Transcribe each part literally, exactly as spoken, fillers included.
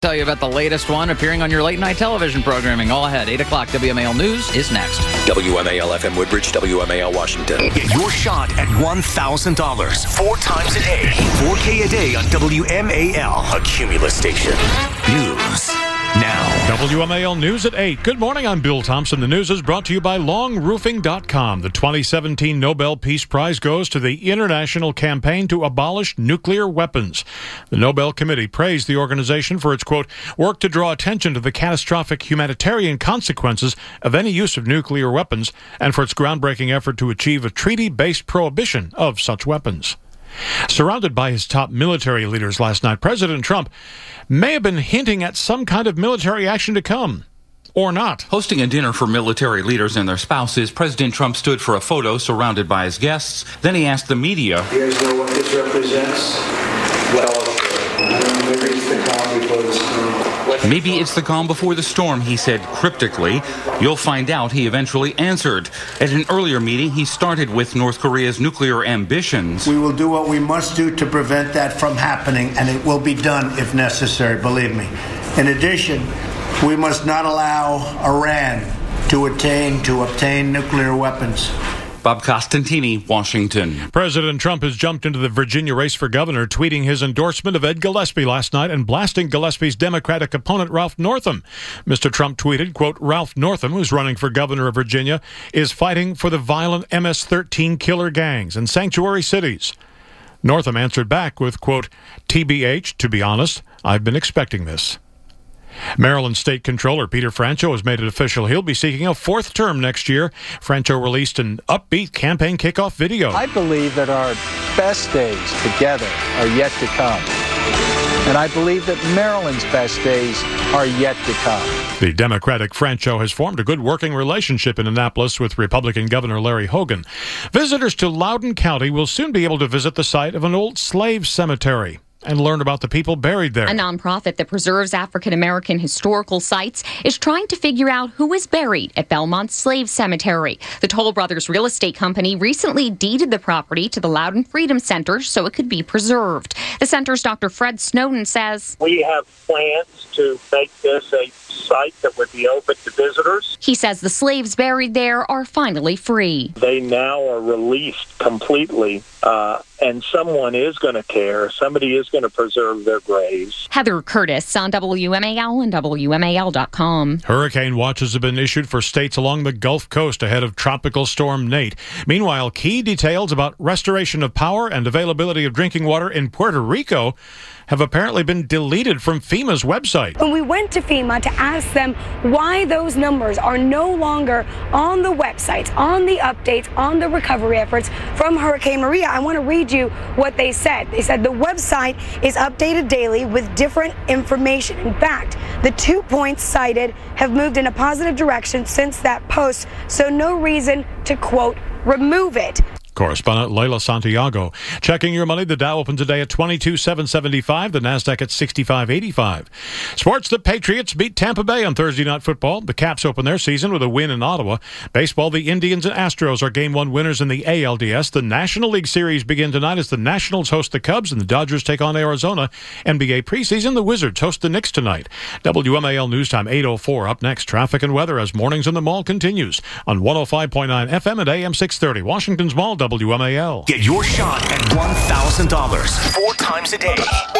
Tell you about the latest one appearing on your late night television programming. All ahead, eight o'clock W M A L News is next. W M A L F M Woodbridge, W M A L Washington. Get your shot at one thousand dollars four times a day. four K a day on W M A L, a Cumulus station. News now. W M A L News at eight. Good morning, I'm Bill Thompson. The news is brought to you by long roofing dot com. The twenty seventeen Nobel Peace Prize goes to the International Campaign to Abolish Nuclear Weapons. The Nobel Committee praised the organization for its, quote, work to draw attention to the catastrophic humanitarian consequences of any use of nuclear weapons and for its groundbreaking effort to achieve a treaty-based prohibition of such weapons. Surrounded by his top military leaders last night, President Trump may have been hinting at some kind of military action to come. Or not. Hosting a dinner for military leaders and their spouses, President Trump stood for a photo surrounded by his guests. Then he asked the media, "You guys know what this represents? Well, maybe it's the calm before the storm." Maybe it's the calm before the storm, he said cryptically. You'll find out, he eventually answered. At an earlier meeting, he started with North Korea's nuclear ambitions. We will do what we must do to prevent that from happening, and it will be done if necessary, believe me. In addition, we must not allow Iran to attain to obtain nuclear weapons. Bob Costantini, Washington. President Trump has jumped into the Virginia race for governor, tweeting his endorsement of Ed Gillespie last night and blasting Gillespie's Democratic opponent, Ralph Northam. Mister Trump tweeted, quote, Ralph Northam, who's running for governor of Virginia, is fighting for the violent M S thirteen killer gangs in sanctuary cities. Northam answered back with, quote, T B H, to be honest, I've been expecting this. Maryland State Controller Peter Franchot has made it official. He'll be seeking a fourth term next year. Franchot released an upbeat campaign kickoff video. I believe that our best days together are yet to come. And I believe that Maryland's best days are yet to come. The Democratic Franchot has formed a good working relationship in Annapolis with Republican Governor Larry Hogan. Visitors to Loudoun County will soon be able to visit the site of an old slave cemetery and learn about the people buried there. A nonprofit that preserves African-American historical sites is trying to figure out who is buried at Belmont's Slave Cemetery. The Toll Brothers Real Estate Company recently deeded the property to the Loudoun Freedom Center so it could be preserved. The center's Doctor Fred Snowden says, we have plans to make this a site that would be open to visitors. He says the slaves buried there are finally free. They now are released completely, uh, and someone is going to care. Somebody is going to preserve their graves. Heather Curtis on W M A L and W M A L dot com. Hurricane watches have been issued for states along the Gulf Coast ahead of Tropical Storm Nate. Meanwhile, key details about restoration of power and availability of drinking water in Puerto Rico have apparently been deleted from FEMA's website. When we went to FEMA to ask them why those numbers are no longer on the website, on the updates, on the recovery efforts from Hurricane Maria, I want to read you what they said. They said the website is updated daily with different information. In fact, the two points cited have moved in a positive direction since that post, so no reason to, quote, remove it. Correspondent Leila Santiago. Checking your money, the Dow opened today at twenty-two thousand seven hundred seventy-five, the Nasdaq at sixty-five eighty-five. Sports, the Patriots beat Tampa Bay on Thursday Night Football. The Caps open their season with a win in Ottawa. Baseball, the Indians and Astros are Game one winners in the A L D S. The National League Series begin tonight as the Nationals host the Cubs and the Dodgers take on Arizona. N B A preseason, the Wizards host the Knicks tonight. W M A L News Time eight oh four. Up next, traffic and weather as Mornings in the Mall continues on one oh five point nine F M and A M six thirty. Washington's Mall, W M A L. Get your shot at one thousand dollars four times a day.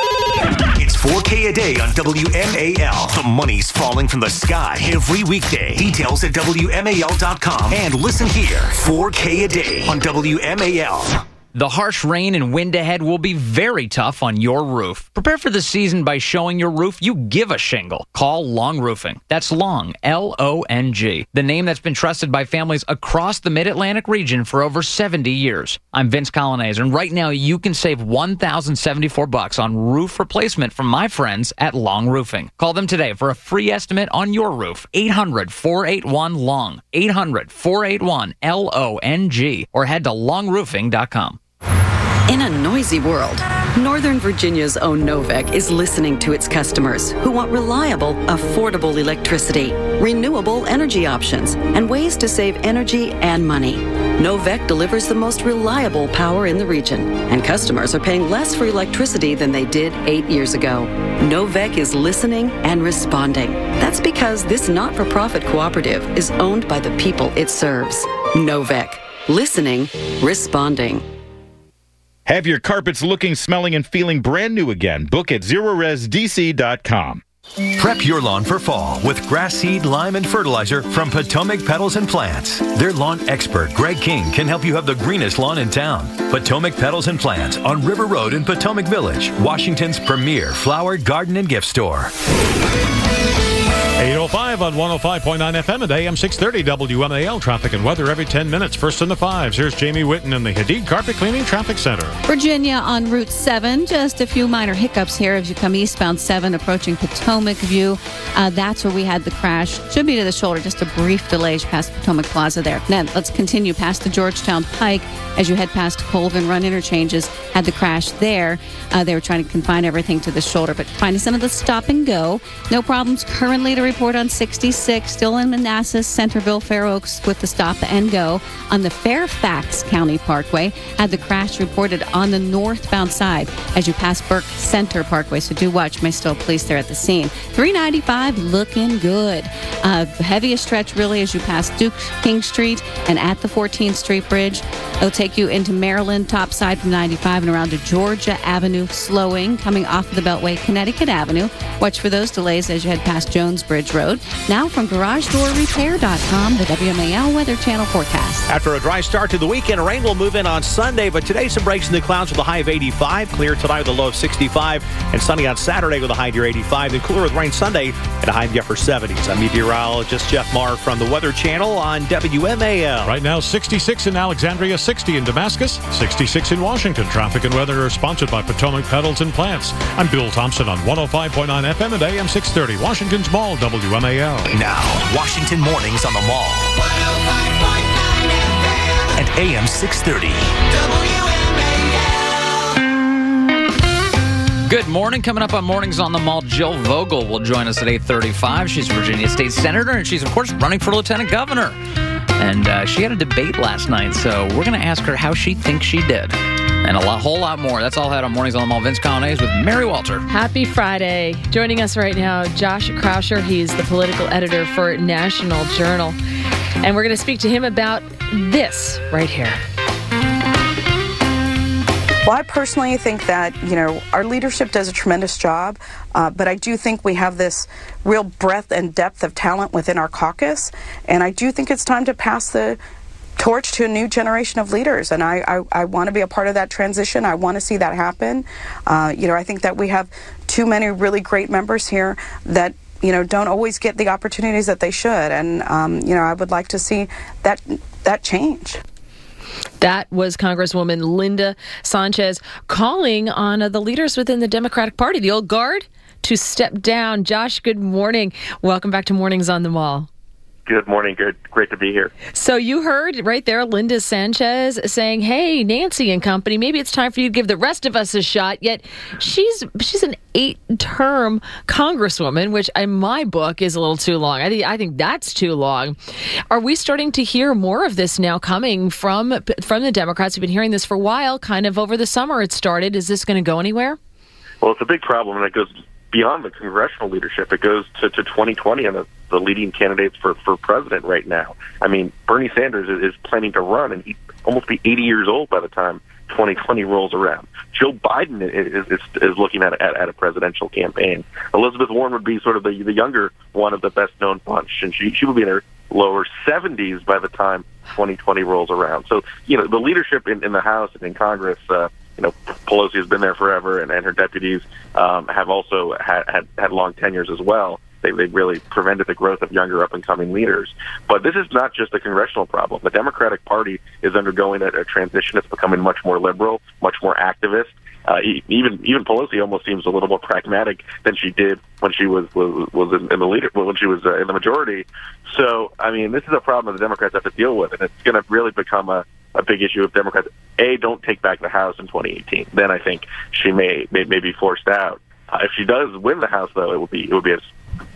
It's four K a day on W M A L. The money's falling from the sky every weekday. Details at W M A L dot com. And listen here, four K a day on W M A L. The harsh rain and wind ahead will be very tough on your roof. Prepare for the season by showing your roof you give a shingle. Call Long Roofing. That's Long, L O N G. The name that's been trusted by families across the Mid-Atlantic region for over seventy years. I'm Vince Colonnese, and right now you can save one thousand seventy-four bucks on roof replacement from my friends at Long Roofing. Call them today for a free estimate on your roof. eight hundred, four eight one, L O N G. eight hundred, four eight one, L O N G. Or head to long roofing dot com. In a noisy world, Northern Virginia's own Novec is listening to its customers who want reliable, affordable electricity, renewable energy options, and ways to save energy and money. Novec delivers the most reliable power in the region, and customers are paying less for electricity than they did eight years ago. Novec is listening and responding. That's because this not-for-profit cooperative is owned by the people it serves. Novec. Listening, responding. Have your carpets looking, smelling, and feeling brand new again. Book at zero res d c dot com. Prep your lawn for fall with grass seed, lime, and fertilizer from Potomac Petals and Plants. Their lawn expert, Greg King, can help you have the greenest lawn in town. Potomac Petals and Plants on River Road in Potomac Village, Washington's premier flower, garden, and gift store. eight oh five on one oh five point nine F M and A M six thirty W M A L. Traffic and weather every ten minutes. First in the fives. Here's Jamie Whitten in the Hadid Carpet Cleaning Traffic Center. Virginia on Route seven. Just a few minor hiccups here as you come eastbound seven approaching Potomac View. Uh, that's where we had the crash. Should be to the shoulder. Just a brief delay past Potomac Plaza there. Then let's continue past the Georgetown Pike as you head past Colvin Run interchanges. Had the crash there. Uh, they were trying to confine everything to the shoulder, but finding some of the stop and go. No problems currently to report on sixty-six, still in Manassas, Centerville, Fair Oaks with the stop and go. On the Fairfax County Parkway, had the crash reported on the northbound side as you pass Burke Center Parkway, so do watch. May still police there at the scene. three ninety-five looking good. Uh, the heaviest stretch really as you pass Duke King Street and at the fourteenth Street Bridge. It'll take you into Maryland, top side from ninety-five and around to Georgia Avenue, slowing, coming off of the Beltway, Connecticut Avenue. Watch for those delays as you head past Jones Bridge Road. Now from garage door repair dot com, the W M A L Weather Channel forecast. After a dry start to the weekend, rain will move in on Sunday, but today some breaks in the clouds with a high of eighty-five. Clear tonight with a low of sixty-five. And sunny on Saturday with a high near eighty-five. Then cooler with rain Sunday and a high in the upper seventies. I'm meteorologist Jeff Marr from the Weather Channel on W M A L. Right now, sixty-six in Alexandria, sixty in Damascus, sixty-six in Washington. Traffic and weather are sponsored by Potomac Petals and Plants. I'm Bill Thompson on one oh five point nine F M and A M six thirty. Washington's Mall, W M A L. Now, Washington Mornings on the Mall. one oh five point nine F M and A M six thirty. Good morning. Coming up on Mornings on the Mall, Jill Vogel will join us at eight thirty-five. She's a Virginia State Senator, and she's, of course, running for Lieutenant Governor. And uh, she had a debate last night, so we're going to ask her how she thinks she did. And a lot, whole lot more. That's all I had on Mornings on the Mall. Vince Colonnese with Mary Walter. Happy Friday. Joining us right now, Josh Krauscher. He's the political editor for National Journal. And we're going to speak to him about this right here. Well, I personally think that, you know, our leadership does a tremendous job, uh, but I do think we have this real breadth and depth of talent within our caucus, and I do think it's time to pass the torch to a new generation of leaders, and I, I, I want to be a part of that transition. I want to see that happen. Uh, you know, I think that we have too many really great members here that, you know, don't always get the opportunities that they should, and, um, you know, I would like to see that that change. That was Congresswoman Linda Sanchez calling on uh, the leaders within the Democratic Party, the old guard, to step down. Josh, good morning. Welcome back to Mornings on the Mall. Good morning. Good. Great to be here. So you heard right there Linda Sanchez saying, hey, Nancy and company, maybe it's time for you to give the rest of us a shot. Yet she's she's an eight-term congresswoman, which in my book is a little too long. I think, I think that's too long. Are we starting to hear more of this now coming from, from the Democrats? We've been hearing this for a while, kind of over the summer it started. Is this going to go anywhere? Well, it's a big problem, and it goes beyond the congressional leadership. It goes to, to twenty twenty and the, the leading candidates for, for president right now. I mean, Bernie Sanders is, is planning to run, and he'd almost be eighty years old by the time twenty twenty rolls around. Joe Biden is is, is looking at, at at a presidential campaign. Elizabeth Warren would be sort of the, the younger one of the best-known bunch, and she, she would be in her lower seventies by the time twenty twenty rolls around. So, you know, the leadership in, in the House and in Congress, uh, you know, Pelosi has been there forever, and, and her deputies um, have also had, had, had long tenures as well. They, they really prevented the growth of younger up-and-coming leaders. But this is not just a congressional problem. The Democratic Party is undergoing a, a transition. It's becoming much more liberal, much more activist. Uh, even even Pelosi almost seems a little more pragmatic than she did when she was was, was in, in the leader when she was uh, in the majority. So, I mean, this is a problem that the Democrats have to deal with, and it's going to really become a, a big issue if Democrats a don't take back the House in twenty eighteen. Then I think she may may, may be forced out. Uh, if she does win the House, though, it will be it will be a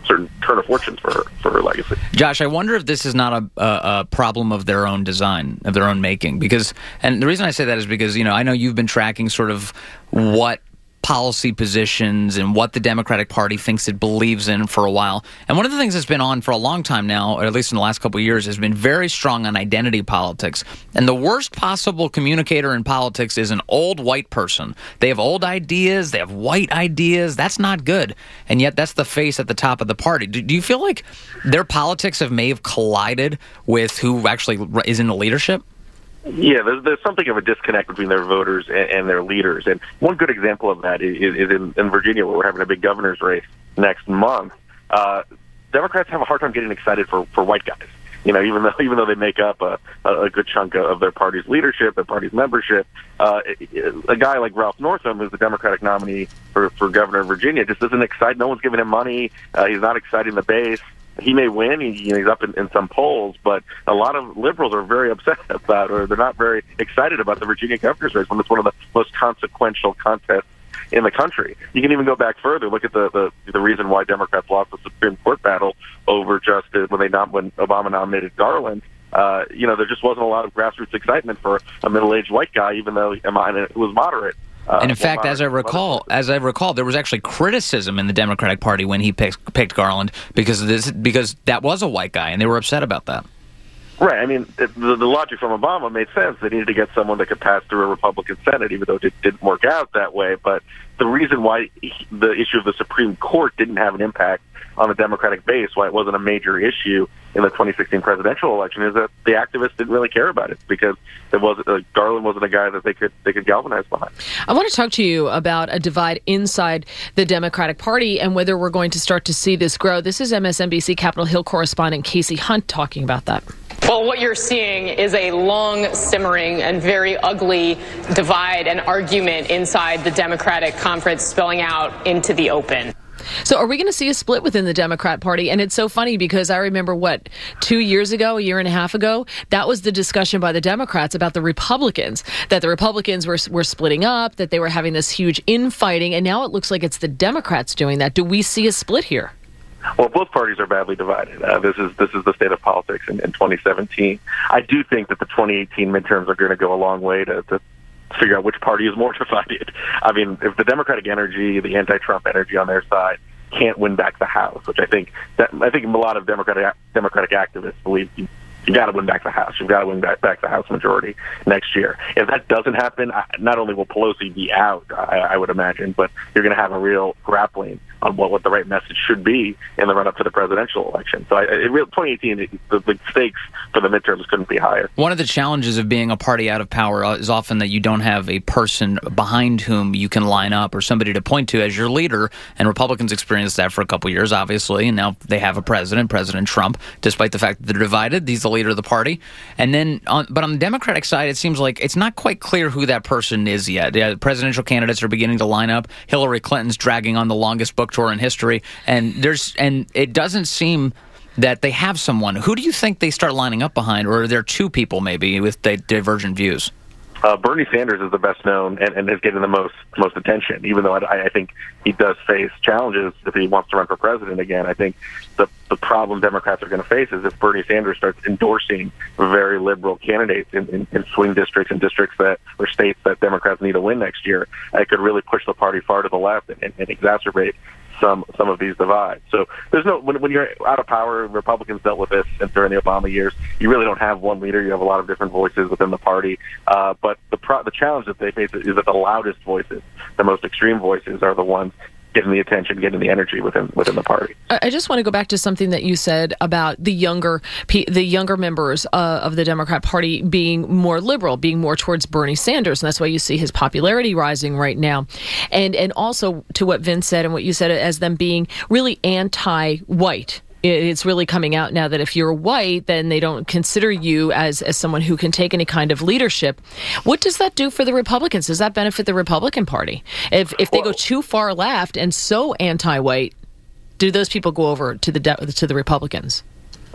certain turn of fortunes for her, for her legacy. Josh, I wonder if this is not a, a, a problem of their own design, of their own making. Because, and the reason I say that is because, you know, I know you've been tracking sort of what policy positions and what the Democratic Party thinks it believes in for a while. And one of the things that's been on for a long time now, or at least in the last couple of years, has been very strong on identity politics. And the worst possible communicator in politics is an old white person. They have old ideas. They have white ideas. That's not good. And yet that's the face at the top of the party. Do, do you feel like their politics have may have collided with who actually is in the leadership? Yeah, there's, there's something of a disconnect between their voters and, and their leaders. And one good example of that is, is in, in Virginia, where we're having a big governor's race next month. Uh, Democrats have a hard time getting excited for, for white guys. You know, even though even though they make up a, a good chunk of their party's leadership, their party's membership, uh, a guy like Ralph Northam, who's the Democratic nominee for, for governor of Virginia, just isn't excited. No one's giving him money. Uh, he's not exciting the base. He may win. He, you know, he's up in, in some polls, but a lot of liberals are very upset about, or they're not very excited about the Virginia governor's race when it's one of the most consequential contests in the country. You can even go back further. Look at the the, the reason why Democrats lost the Supreme Court battle over Justice when they nom- when Obama nominated Garland. Uh, you know, there just wasn't a lot of grassroots excitement for a middle-aged white guy, even though he was moderate. Uh, and in fact, as I recall, as I recall, there was actually criticism in the Democratic Party when he picked, picked Garland because of this, because that was a white guy, and they were upset about that. Right. I mean, it, the, the logic from Obama made sense. They needed to get someone that could pass through a Republican Senate, even though it didn't work out that way. But the reason why he, the issue of the Supreme Court didn't have an impact on the Democratic base, why it wasn't a major issue in the twenty sixteen presidential election, is that the activists didn't really care about it because it wasn't uh, Garland wasn't a guy that they could they could galvanize behind. I want to talk to you about a divide inside the Democratic Party and whether we're going to start to see this grow. This is M S N B C Capitol Hill correspondent Casey Hunt talking about that. Well, what you're seeing is a long, simmering, and very ugly divide and argument inside the Democratic conference spilling out into the open. So are we going to see a split within the Democrat Party? And it's so funny because I remember, what, two years ago, a year and a half ago, that was the discussion by the Democrats about the Republicans, that the Republicans were were splitting up, that they were having this huge infighting, and now it looks like it's the Democrats doing that. Do we see a split here? Well, both parties are badly divided. Uh, this is this is the state of politics in, in twenty seventeen. I do think that the twenty eighteen midterms are going to go a long way to, to figure out which party is more divided. I mean, if the Democratic energy, the anti-Trump energy on their side can't win back the House, which I think that I think a lot of Democratic Democratic activists believe you, you got to win back the House. You've got to win back, back the House majority next year. If that doesn't happen, not only will Pelosi be out, I, I would imagine, but you're going to have a real grappling on what, what the right message should be in the run-up to the presidential election. So I, it, twenty eighteen, it, the, the stakes for the midterms couldn't be higher. One of the challenges of being a party out of power is often that you don't have a person behind whom you can line up or somebody to point to as your leader, and Republicans experienced that for a couple years, obviously, and now they have a president, President Trump, despite the fact that they're divided. He's the leader of the party. And then, on, but on the Democratic side, it seems like it's not quite clear who that person is yet. Yeah, presidential candidates are beginning to line up. Hillary Clinton's dragging on the longest book tour in history, and there's and it doesn't seem that they have someone. Who do you think they start lining up behind, or are there two people maybe with di- divergent views? Uh, Bernie Sanders is the best known and, and is getting the most most attention, even though I, I think he does face challenges if he wants to run for president again. I think the the problem Democrats are going to face is if Bernie Sanders starts endorsing very liberal candidates in, in, in swing districts and districts that or states that Democrats need to win next year, it could really push the party far to the left and, and, and exacerbate some some of these divides. So there's no when when you're out of power, Republicans dealt with this during the Obama years. You really don't have one leader. You have a lot of different voices within the party. Uh, but the pro- the challenge that they face is that the loudest voices, the most extreme voices, are the ones getting the attention, getting the energy within within the party. I just want to go back to something that you said about the younger the younger members uh, of the Democrat Party being more liberal, being more towards Bernie Sanders, and that's why you see his popularity rising right now. And and also to what Vince said and what you said as them being really anti-white. It's really coming out now that if you're white, then they don't consider you as, as someone who can take any kind of leadership. What does that do for the Republicans? Does that benefit the Republican Party? If if they go too far left and so anti-white, do those people go over to the to the Republicans?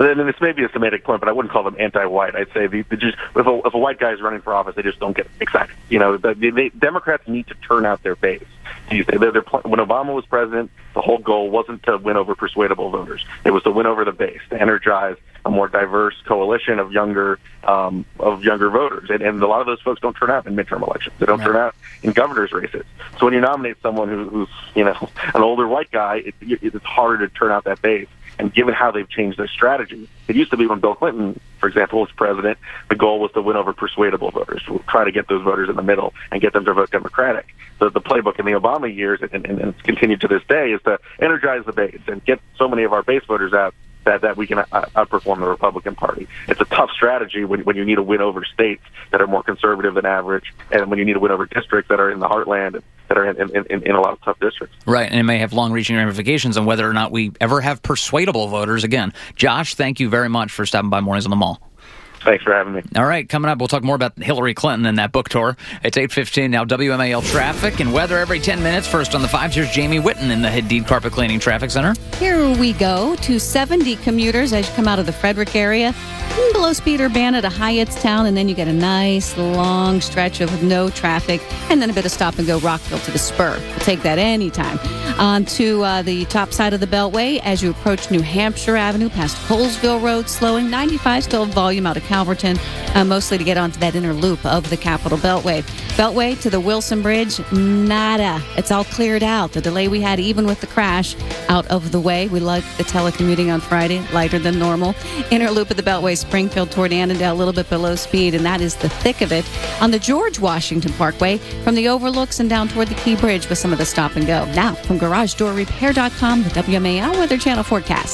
And this may be a semantic point, but I wouldn't call them anti-white. I'd say the, the just if a, if a white guy is running for office, they just don't get excited. You know, the, the, the Democrats need to turn out their base. They're, they're, when Obama was president, the whole goal wasn't to win over persuadable voters. It was to win over the base, to energize a more diverse coalition of younger um, of younger voters. And, and a lot of those folks don't turn out in midterm elections. They don't right. turn out in governor's races. So when you nominate someone who, who's, you know, an older white guy, it, it's harder to turn out that base. And given how they've changed their strategy, it used to be when Bill Clinton, for example, was president, the goal was to win over persuadable voters, to try to get those voters in the middle and get them to vote Democratic. So the playbook in the Obama years, and, and, and it's continued to this day, is to energize the base and get so many of our base voters out that, that we can outperform the Republican Party. It's a tough strategy when, when you need to win over states that are more conservative than average, and when you need to win over districts that are in the heartland that are in, in, in, in a lot of tough districts. Right, and it may have long-reaching ramifications on whether or not we ever have persuadable voters again. Josh, thank you very much for stopping by Mornings on the Mall. Thanks for having me. All right, coming up, we'll talk more about Hillary Clinton and that book tour. It's eight fifteen now, W M A L traffic and weather every ten minutes. First on the fives, here's Jamie Whitten in the Hadid Carpet Cleaning Traffic Center. Here we go to seventy commuters as you come out of the Frederick area. Below Speed Urbana to Hyattstown, and then you get a nice long stretch of no traffic, and then a bit of stop and go Rockville to the Spur. We'll take that anytime. On to uh, the top side of the Beltway as you approach New Hampshire Avenue past Colesville Road, slowing. ninety-five still volume out of Calverton, uh, mostly to get onto that inner loop of the Capitol Beltway. Beltway to the Wilson Bridge, nada. It's all cleared out. The delay we had, even with the crash, out of the way. We like the telecommuting on Friday, lighter than normal. Inner loop of the Beltway, Springfield toward Annandale, a little bit below speed, and that is the thick of it. On the George Washington Parkway, from the overlooks and down toward the Key Bridge with some of the stop and go. Now, from Garage Door Repair dot com, the W M A L Weather Channel forecast.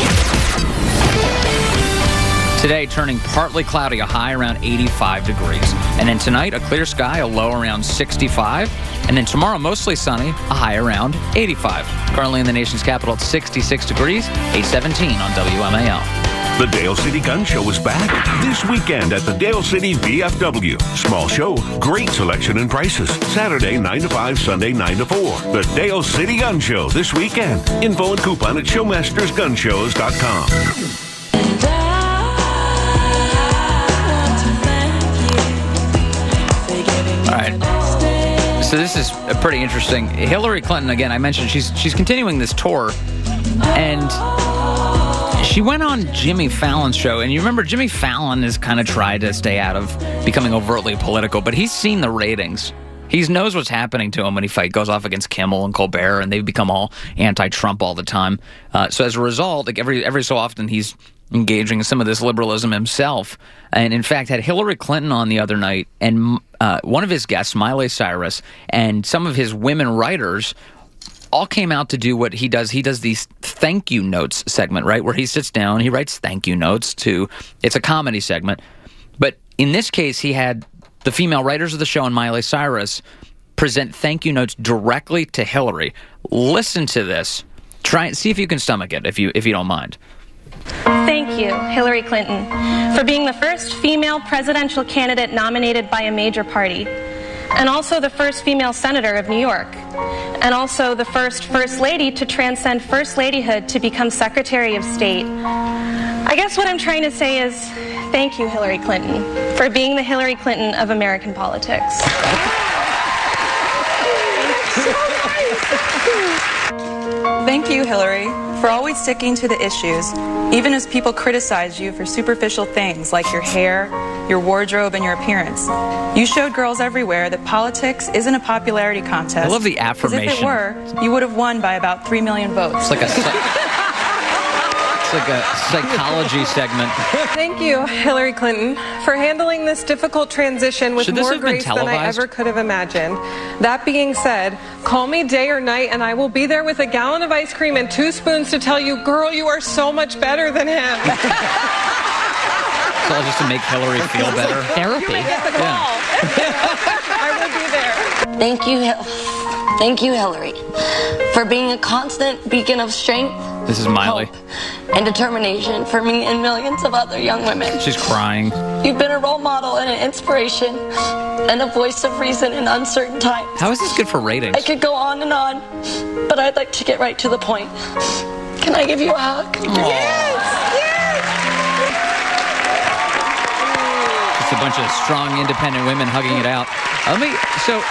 Today, turning partly cloudy, a high around eighty-five degrees. And then tonight, a clear sky, a low around sixty-five. And then tomorrow, mostly sunny, a high around eighty-five. Currently in the nation's capital at sixty-six degrees, eight seventeen on W M A L. The Dale City Gun Show is back this weekend at the Dale City V F W. Small show, great selection and prices. Saturday nine to five, Sunday nine to four. The Dale City Gun Show this weekend. Info and coupon at showmasters gun shows dot com. All right. So this is pretty interesting. Hillary Clinton, again, I mentioned she's she's continuing this tour, and she went on Jimmy Fallon's show, and you remember Jimmy Fallon has kind of tried to stay out of becoming overtly political, but he's seen the ratings. He knows what's happening to him when he fight goes off against Kimmel and Colbert, and they've become all anti-Trump all the time. Uh, so as a result, like every every so often, he's engaging in some of this liberalism himself. And in fact, had Hillary Clinton on the other night, and uh, one of his guests, Miley Cyrus, and some of his women writers all came out to do what he does. He does these thank you notes segment, right, where he sits down, he writes thank you notes to, it's a comedy segment. But in this case, he had the female writers of the show and Miley Cyrus present thank you notes directly to Hillary. Listen to this. Try and see if you can stomach it, if you if you don't mind. Thank you, Hillary Clinton, for being the first female presidential candidate nominated by a major party, and also the first female senator of New York, and also the first First Lady to transcend First Ladyhood to become Secretary of State. I guess what I'm trying to say is thank you, Hillary Clinton, for being the Hillary Clinton of American politics. Thank you, Hillary, for always sticking to the issues, even as people criticize you for superficial things like your hair, your wardrobe, and your appearance. You showed girls everywhere that politics isn't a popularity contest. I love the affirmation. Because if it were, you would have won by about three million votes. It's like a, it's like a psychology segment. Thank you, Hillary Clinton, for handling this difficult transition with more grace than I ever could have imagined. That being said, call me day or night and I will be there with a gallon of ice cream and two spoons to tell you, girl, you are so much better than him. It's all just to make Hillary feel better. Therapy. You may get the call. Yeah. I will be there. Thank you, Hil- Thank you, Hillary, for being a constant beacon of strength, This is Miley. hope, and determination for me and millions of other young women. She's crying. You've been a role model and an inspiration and a voice of reason in uncertain times. How is this good for ratings? I could go on and on, but I'd like to get right to the point. Can I give you a hug? Yes! Yes! Just a bunch of strong, independent women hugging it out. Let me, so...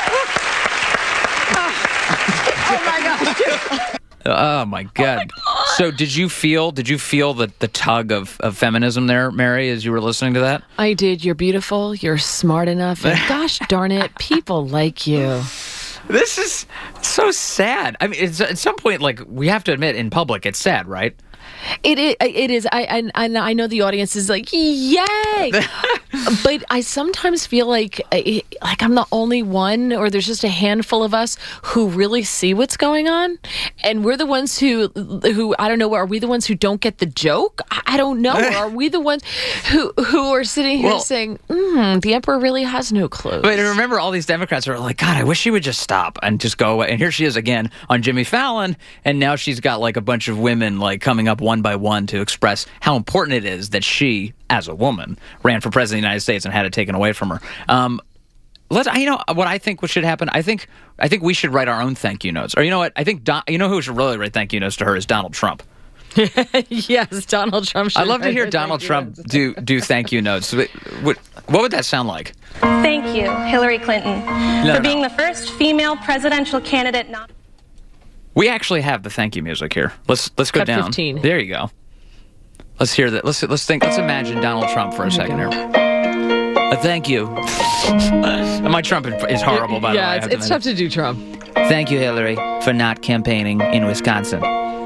Oh, my gosh. Oh, my God. So did you feel did you feel the, the tug of, of feminism there, Mary, as you were listening to that? I did. You're beautiful. You're smart enough. And gosh darn it, people like you. This is so sad. I mean, it's, at some point, like, we have to admit, in public, it's sad, right? It is. It is. I, I I know the audience is like, yay! But I sometimes feel like like I'm the only one, or there's just a handful of us who really see what's going on, and we're the ones who who I don't know. Are we the ones who don't get the joke? I, I don't know. Or are we the ones who who are sitting here well, saying, mm, "The emperor really has no clue"? But remember, all these Democrats are like, "God, I wish she would just stop and just go away." And here she is again on Jimmy Fallon, and now she's got like a bunch of women like coming up one by one to express how important it is that she, as a woman, ran for president of the United States and had it taken away from her. Um, let's, you know, what I think what should happen. I think, I think we should write our own thank you notes. Or you know what? I think Don, you know who should really write thank you notes to her is Donald Trump. Yes, Donald Trump. Should I'd love to hear Donald Trump notes. do do thank you notes. What, what would that sound like? Thank you, Hillary Clinton, no, for no. being the first female presidential candidate. Not- we actually have the thank you music here. Let's let's go Cut down. fifteen. There you go. Let's hear that. Let's let's think. Let's imagine Donald Trump for a second here. Uh, thank you. My Trump is horrible, by yeah, the way. Yeah, it's, it's tough to do Trump. Thank you, Hillary, for not campaigning in Wisconsin.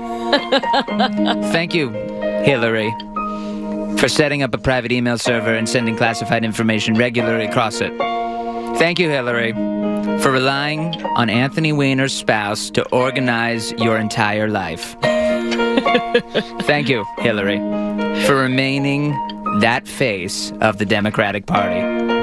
Thank you, Hillary, for setting up a private email server and sending classified information regularly across it. Thank you, Hillary, for relying on Anthony Weiner's spouse to organize your entire life. Thank you, Hillary, for remaining that face of the Democratic Party.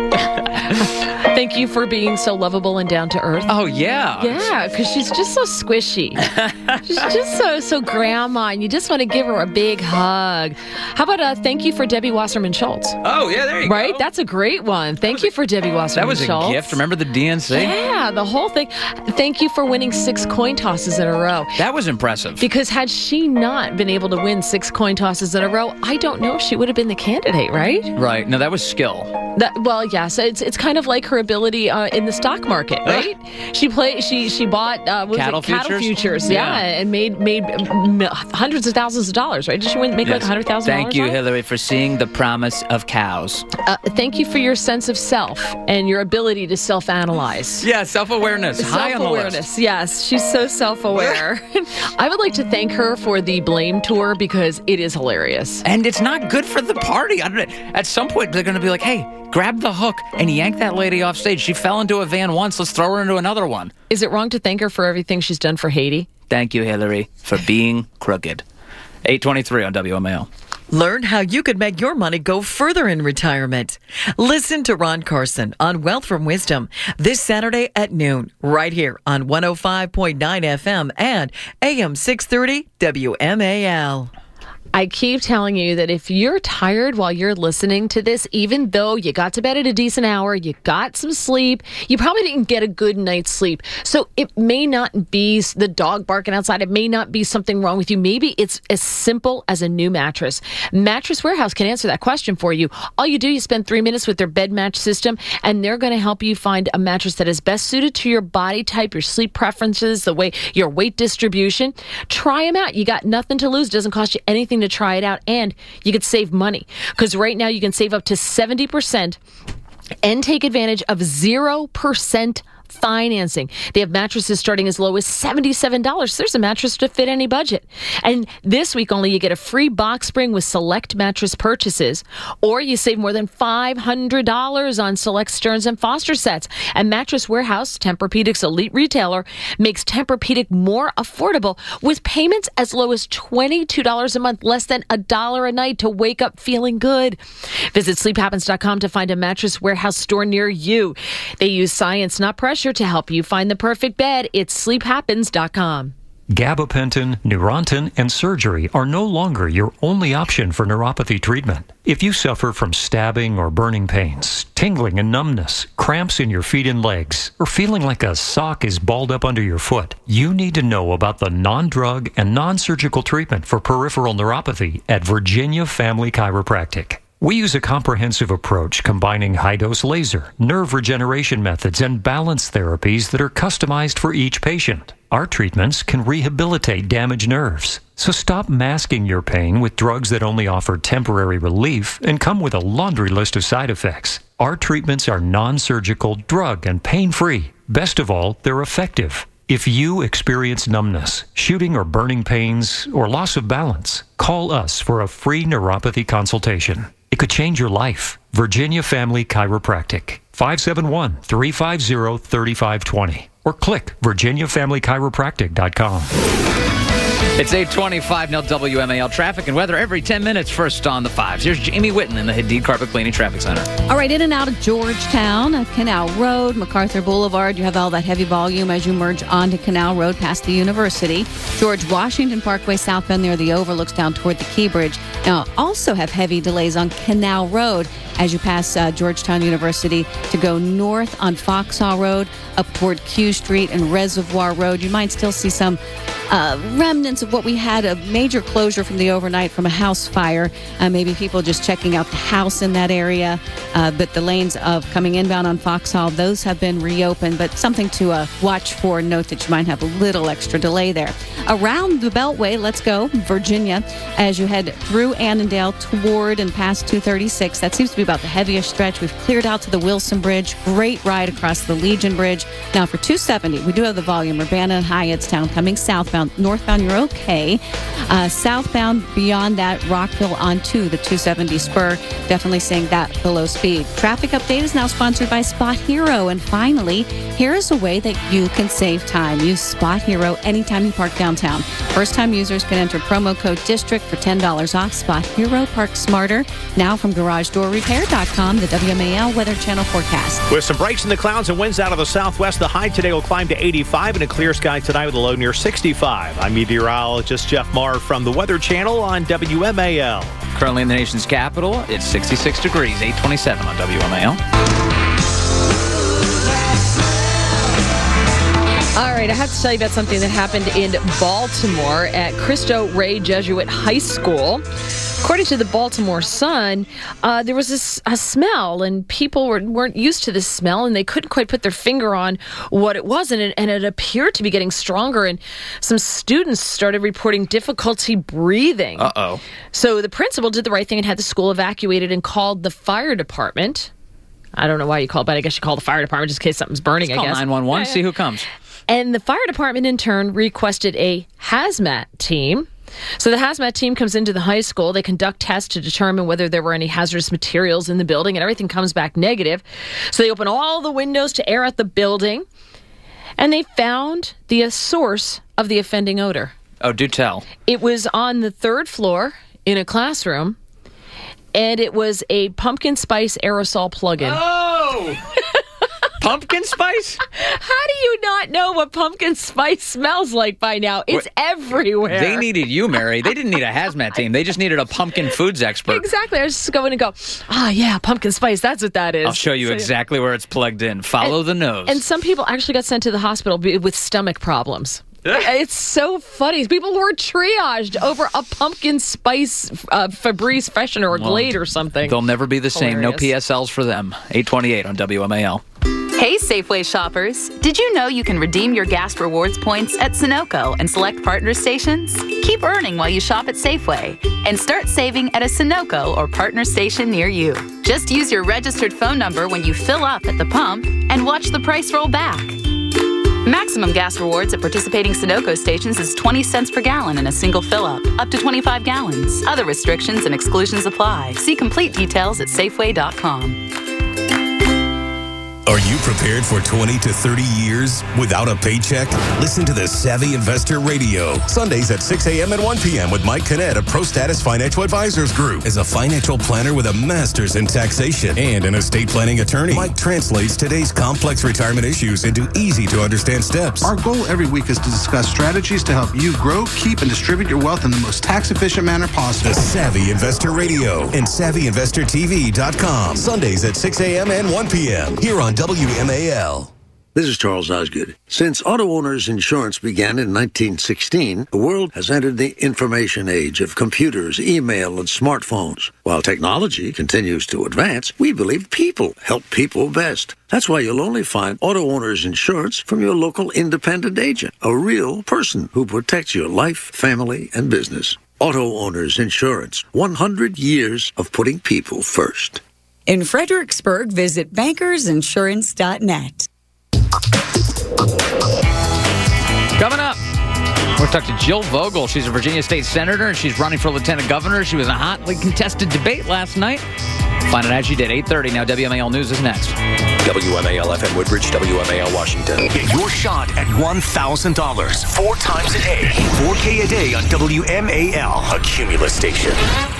Thank you for being so lovable and down to earth. Oh, yeah. Yeah, because she's just so squishy. She's just so so grandma, and you just want to give her a big hug. How about uh, thank you for Debbie Wasserman Schultz? Oh, yeah, there you right? go. That's a great one. Thank you a, for Debbie Wasserman Schultz. That was Schultz. a gift. Remember the D N C? Yeah, the whole thing. Thank you for winning six coin tosses in a row. That was impressive. Because had she not been able to win six coin tosses in a row, I don't know if she would have been the candidate, right? Right. No, that was skill. That, well, yes, it's it's kind of like her ability uh, in the stock market, right? she played, she she bought uh, what cattle, was it? cattle futures? futures, yeah, yeah, and made made hundreds of thousands of dollars, right? Did she win, make yes. like a hundred thousand dollars? Thank you, Hillary, for seeing the promise of cows. Uh, thank you for your sense of self and your ability to self-analyze. Yeah, self-awareness, high on the list. Self-awareness, yes, she's so self-aware. I would like to thank her for the blame tour because it is hilarious, and it's not good for the party. I don't know. At some point, they're going to be like, "Hey, grab the hook and yank that lady off stage. She fell into a van once. Let's throw her into another one." Is it wrong to thank her for everything she's done for Haiti? Thank you, Hillary, for being crooked. eight twenty-three on W M A L. Learn how you could make your money go further in retirement. Listen to Ron Carson on Wealth from Wisdom this Saturday at noon, right here on one oh five point nine F M and A M six thirty W M A L. I keep telling you that if you're tired while you're listening to this, even though you got to bed at a decent hour, you got some sleep, you probably didn't get a good night's sleep. So it may not be the dog barking outside. It may not be something wrong with you. Maybe it's as simple as a new mattress. Mattress Warehouse can answer that question for you. All you do, you spend three minutes with their bed match system, and they're going to help you find a mattress that is best suited to your body type, your sleep preferences, the way your weight distribution. Try them out. You got nothing to lose. It doesn't cost you anything to try it out, and you could save money because right now you can save up to seventy percent and take advantage of zero percent financing. They have mattresses starting as low as seventy-seven dollars. There's a mattress to fit any budget. And this week only, you get a free box spring with select mattress purchases, or you save more than five hundred dollars on select Stearns and Foster sets. And Mattress Warehouse, Tempur-Pedic's elite retailer, makes Tempur-Pedic more affordable with payments as low as twenty-two dollars a month, less than a dollar a night to wake up feeling good. Visit sleep happens dot com to find a Mattress Warehouse store near you. They use science, not pressure, to help you find the perfect bed. It's sleep happens dot com. Gabapentin, Neurontin, and surgery are no longer your only option for neuropathy treatment. If you suffer from stabbing or burning pains, tingling and numbness, cramps in your feet and legs, or feeling like a sock is balled up under your foot, you need to know about the non-drug and non-surgical treatment for peripheral neuropathy at Virginia Family Chiropractic. We use a comprehensive approach combining high-dose laser, nerve regeneration methods, and balance therapies that are customized for each patient. Our treatments can rehabilitate damaged nerves. So stop masking your pain with drugs that only offer temporary relief and come with a laundry list of side effects. Our treatments are non-surgical, drug, and pain-free. Best of all, they're effective. If you experience numbness, shooting or burning pains, or loss of balance, call us for a free neuropathy consultation. It could change your life. Virginia Family Chiropractic, five seven one, three five zero, three five two zero, or click virginia family chiropractic dot com. It's eight twenty-five, now W M A L traffic and weather every ten minutes, first on the fives. Here's Jamie Whitten in the Hadid Carpet Cleaning Traffic Center. All right, in and out of Georgetown, Canal Road, MacArthur Boulevard. You have all that heavy volume as you merge onto Canal Road past the University. George Washington Parkway southbound near the overlooks down toward the Key Bridge. Now, also have heavy delays on Canal Road as you pass uh, Georgetown University to go north on Foxhall Road, up toward Q Street and Reservoir Road. You might still see some uh, remnants of what we had, a major closure from the overnight from a house fire. Uh, maybe people just checking out the house in that area. Uh, but the lanes of coming inbound on Foxhall, those have been reopened. But something to uh, watch for. Note that you might have a little extra delay there. Around the Beltway, let's go, Virginia, as you head through Annandale toward and past two thirty-six. That seems to be about the heaviest stretch. We've cleared out to the Wilson Bridge. Great ride across the Legion Bridge. Now for two seventy, we do have the volume. Urbana and Hyattstown coming southbound. Northbound, you're okay. Uh, southbound, beyond that, Rockville onto the two seventy spur. Definitely seeing that below speed. Traffic update is now sponsored by Spot Hero. And finally, here is a way that you can save time. Use Spot Hero anytime you park downtown. First-time users can enter promo code DISTRICT for ten dollars off. Spot Hero, park smarter. Now from garage door repair dot com, the W M A L Weather Channel forecast. With some breaks in the clouds and winds out of the southwest, the high today will climb to eighty-five and a clear sky tonight with a low near sixty-five. I'm meteorologist Jeff Marr from the Weather Channel on W M A L. Currently in the nation's capital, it's sixty-six degrees, eight twenty-seven on W M A L. All right, I have to tell you about something that happened in Baltimore at Cristo Rey Jesuit High School. According to the Baltimore Sun, uh, there was this, a smell, and people were, weren't used to this smell, and they couldn't quite put their finger on what it was, and it, and it appeared to be getting stronger, and some students started reporting difficulty breathing. Uh-oh. So the principal did the right thing and had the school evacuated and called the fire department. I don't know why you called, but I guess you call the fire department just in case something's burning, Let's I guess. Call nine one one, see who comes. And the fire department, in turn, requested a hazmat team. So the hazmat team comes into the high school. They conduct tests to determine whether there were any hazardous materials in the building, and everything comes back negative. So they open all the windows to air out the building, and they found the uh, source of the offending odor. Oh, do tell. It was on the third floor in a classroom, and it was a pumpkin spice aerosol plug-in. Oh! Pumpkin spice? How do you not know what pumpkin spice smells like by now? It's what? Everywhere. They needed you, Mary. They didn't need a hazmat team. They just needed a pumpkin foods expert. Exactly. I was just going to go, ah, oh, yeah, pumpkin spice. That's what that is. I'll show you so, exactly where it's plugged in. Follow and, the nose. And some people actually got sent to the hospital with stomach problems. It's so funny. People were triaged over a pumpkin spice uh, Febreze freshener or well, Glade or something. They'll never be the same. Hilarious. No P S Ls for them. eight twenty-eight on W M A L. Hey, Safeway shoppers. Did you know you can redeem your gas rewards points at Sunoco and select partner stations? Keep earning while you shop at Safeway and start saving at a Sunoco or partner station near you. Just use your registered phone number when you fill up at the pump and watch the price roll back. Maximum gas rewards at participating Sunoco stations is twenty cents per gallon in a single fill-up, up to twenty-five gallons. Other restrictions and exclusions apply. See complete details at Safeway dot com. Are you prepared for twenty to thirty years without a paycheck? Listen to the Savvy Investor Radio. Sundays at six a.m. and one p.m. with Mike Kinnett of Pro Status Financial Advisors Group. As a financial planner with a master's in taxation and an estate planning attorney, Mike translates today's complex retirement issues into easy-to-understand steps. Our goal every week is to discuss strategies to help you grow, keep, and distribute your wealth in the most tax-efficient manner possible. The Savvy Investor Radio and Savvy Investor T V dot com. Sundays at six a.m. and one p.m. here on W M A L. This is Charles Osgood. Since auto owners insurance began in nineteen sixteen, the world has entered the information age of computers, email, and smartphones. While technology continues to advance, we believe people help people best. That's why you'll only find auto owners insurance from your local independent agent, a real person who protects your life, family, and business. Auto owners insurance, one hundred years of putting people first. In Fredericksburg, visit bankers insurance dot net. Coming up, we'll talk to Jill Vogel. She's a Virginia State Senator, and she's running for Lieutenant Governor. She was in a hotly contested debate last night. Find out how she did. eight thirty. Now W M A L News is next. W M A L F M Woodbridge, W M A L Washington. Get your shot at one thousand dollars four times a day. four K a day on W M A L, a Cumulus station.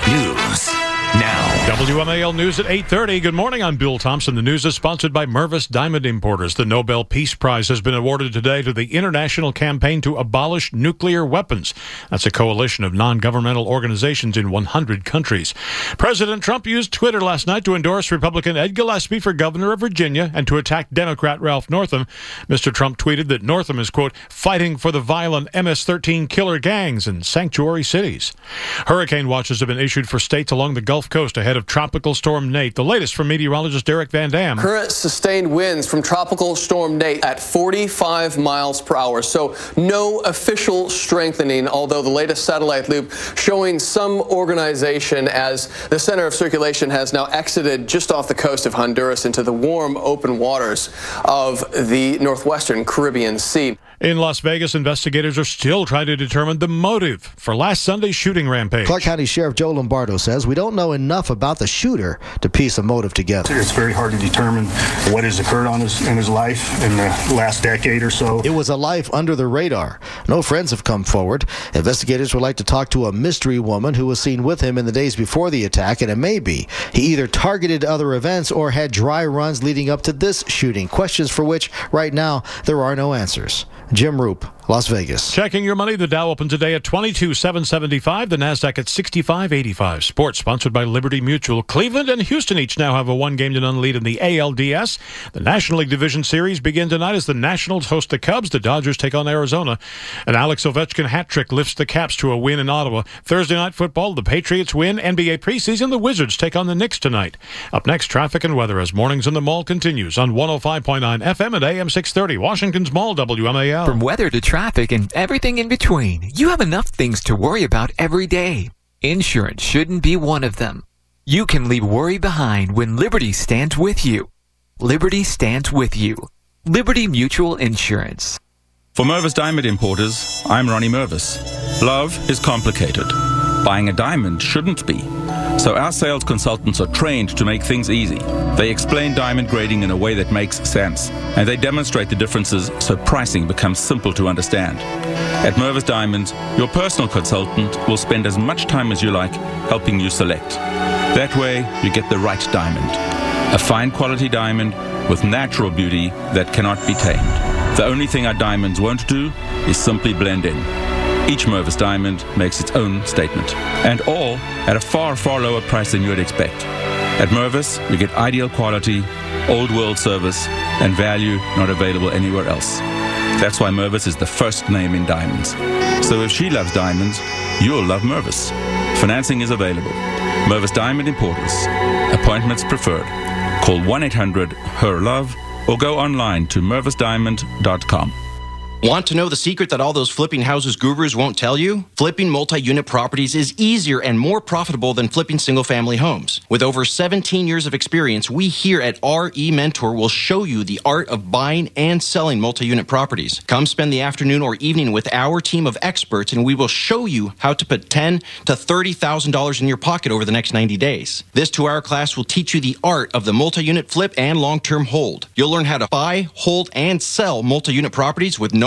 News now. W M A L News at eight thirty. Good morning, I'm Bill Thompson. The news is sponsored by Mervis Diamond Importers. The Nobel Peace Prize has been awarded today to the International Campaign to Abolish Nuclear Weapons. That's a coalition of non-governmental organizations in one hundred countries. President Trump used Twitter last night to endorse Republican Ed Gillespie for governor of Virginia and to attack Democrat Ralph Northam. Mister Trump tweeted that Northam is, quote, fighting for the violent M S thirteen killer gangs in sanctuary cities. Hurricane watches have been issued for states along the Gulf Coast ahead of Tropical Storm Nate. The latest from meteorologist Derek Van Dam. Current sustained winds from Tropical Storm Nate at forty-five miles per hour. So no official strengthening, although the latest satellite loop showing some organization as the center of circulation has now exited just off the coast of Honduras into the warm, open waters of the northwestern Caribbean Sea. In Las Vegas, investigators are still trying to determine the motive for last Sunday's shooting rampage. Clark County Sheriff Joe Lombardo says we don't know enough about the shooter to piece a motive together. It's very hard to determine what has occurred on his, in his life in the last decade or so. It was a life under the radar. No friends have come forward. Investigators would like to talk to a mystery woman who was seen with him in the days before the attack, and it may be he either targeted other events or had dry runs leading up to this shooting, questions for which right now there are no answers. Jim Roop, Las Vegas. Checking your money, the Dow opens today at twenty-two thousand seven hundred seventy-five, the Nasdaq at sixty-five eighty-five. Sports sponsored by Liberty Mutual. Cleveland and Houston each now have a one-game to none lead in the A L D S. The National League Division Series begin tonight as the Nationals host the Cubs. The Dodgers take on Arizona. An Alex Ovechkin hat trick lifts the Caps to a win in Ottawa. Thursday night football, the Patriots win. N B A preseason, the Wizards take on the Knicks tonight. Up next, traffic and weather as Mornings in the Mall continues on one oh five point nine F M and A M six thirty. Washington's Mall, W M A L. From weather to traffic and everything in between, you have enough things to worry about every day. Insurance shouldn't be one of them. You can leave worry behind when Liberty stands with you. Liberty stands with you. Liberty Mutual Insurance. For Mervis Diamond Importers, I'm Ronnie Mervis. Love is complicated. Buying a diamond shouldn't be. So our sales consultants are trained to make things easy. They explain diamond grading in a way that makes sense, and they demonstrate the differences so pricing becomes simple to understand. At Mervis Diamonds, your personal consultant will spend as much time as you like helping you select. That way, you get the right diamond. A fine quality diamond with natural beauty that cannot be tamed. The only thing our diamonds won't do is simply blend in. Each Mervis diamond makes its own statement, and all at a far, far lower price than you would expect. At Mervis, you get ideal quality, old world service, and value not available anywhere else. That's why Mervis is the first name in diamonds. So if she loves diamonds, you'll love Mervis. Financing is available. Mervis Diamond Importers. Appointments preferred. Call one eight hundred H E R love or go online to mervis diamond dot com. Want to know the secret that all those flipping houses gurus won't tell you? Flipping multi-unit properties is easier and more profitable than flipping single-family homes. With over seventeen years of experience, we here at R E Mentor will show you the art of buying and selling multi-unit properties. Come spend the afternoon or evening with our team of experts, and we will show you how to put ten thousand to thirty thousand dollars in your pocket over the next ninety days. This two-hour class will teach you the art of the multi-unit flip and long-term hold. You'll learn how to buy, hold, and sell multi-unit properties with no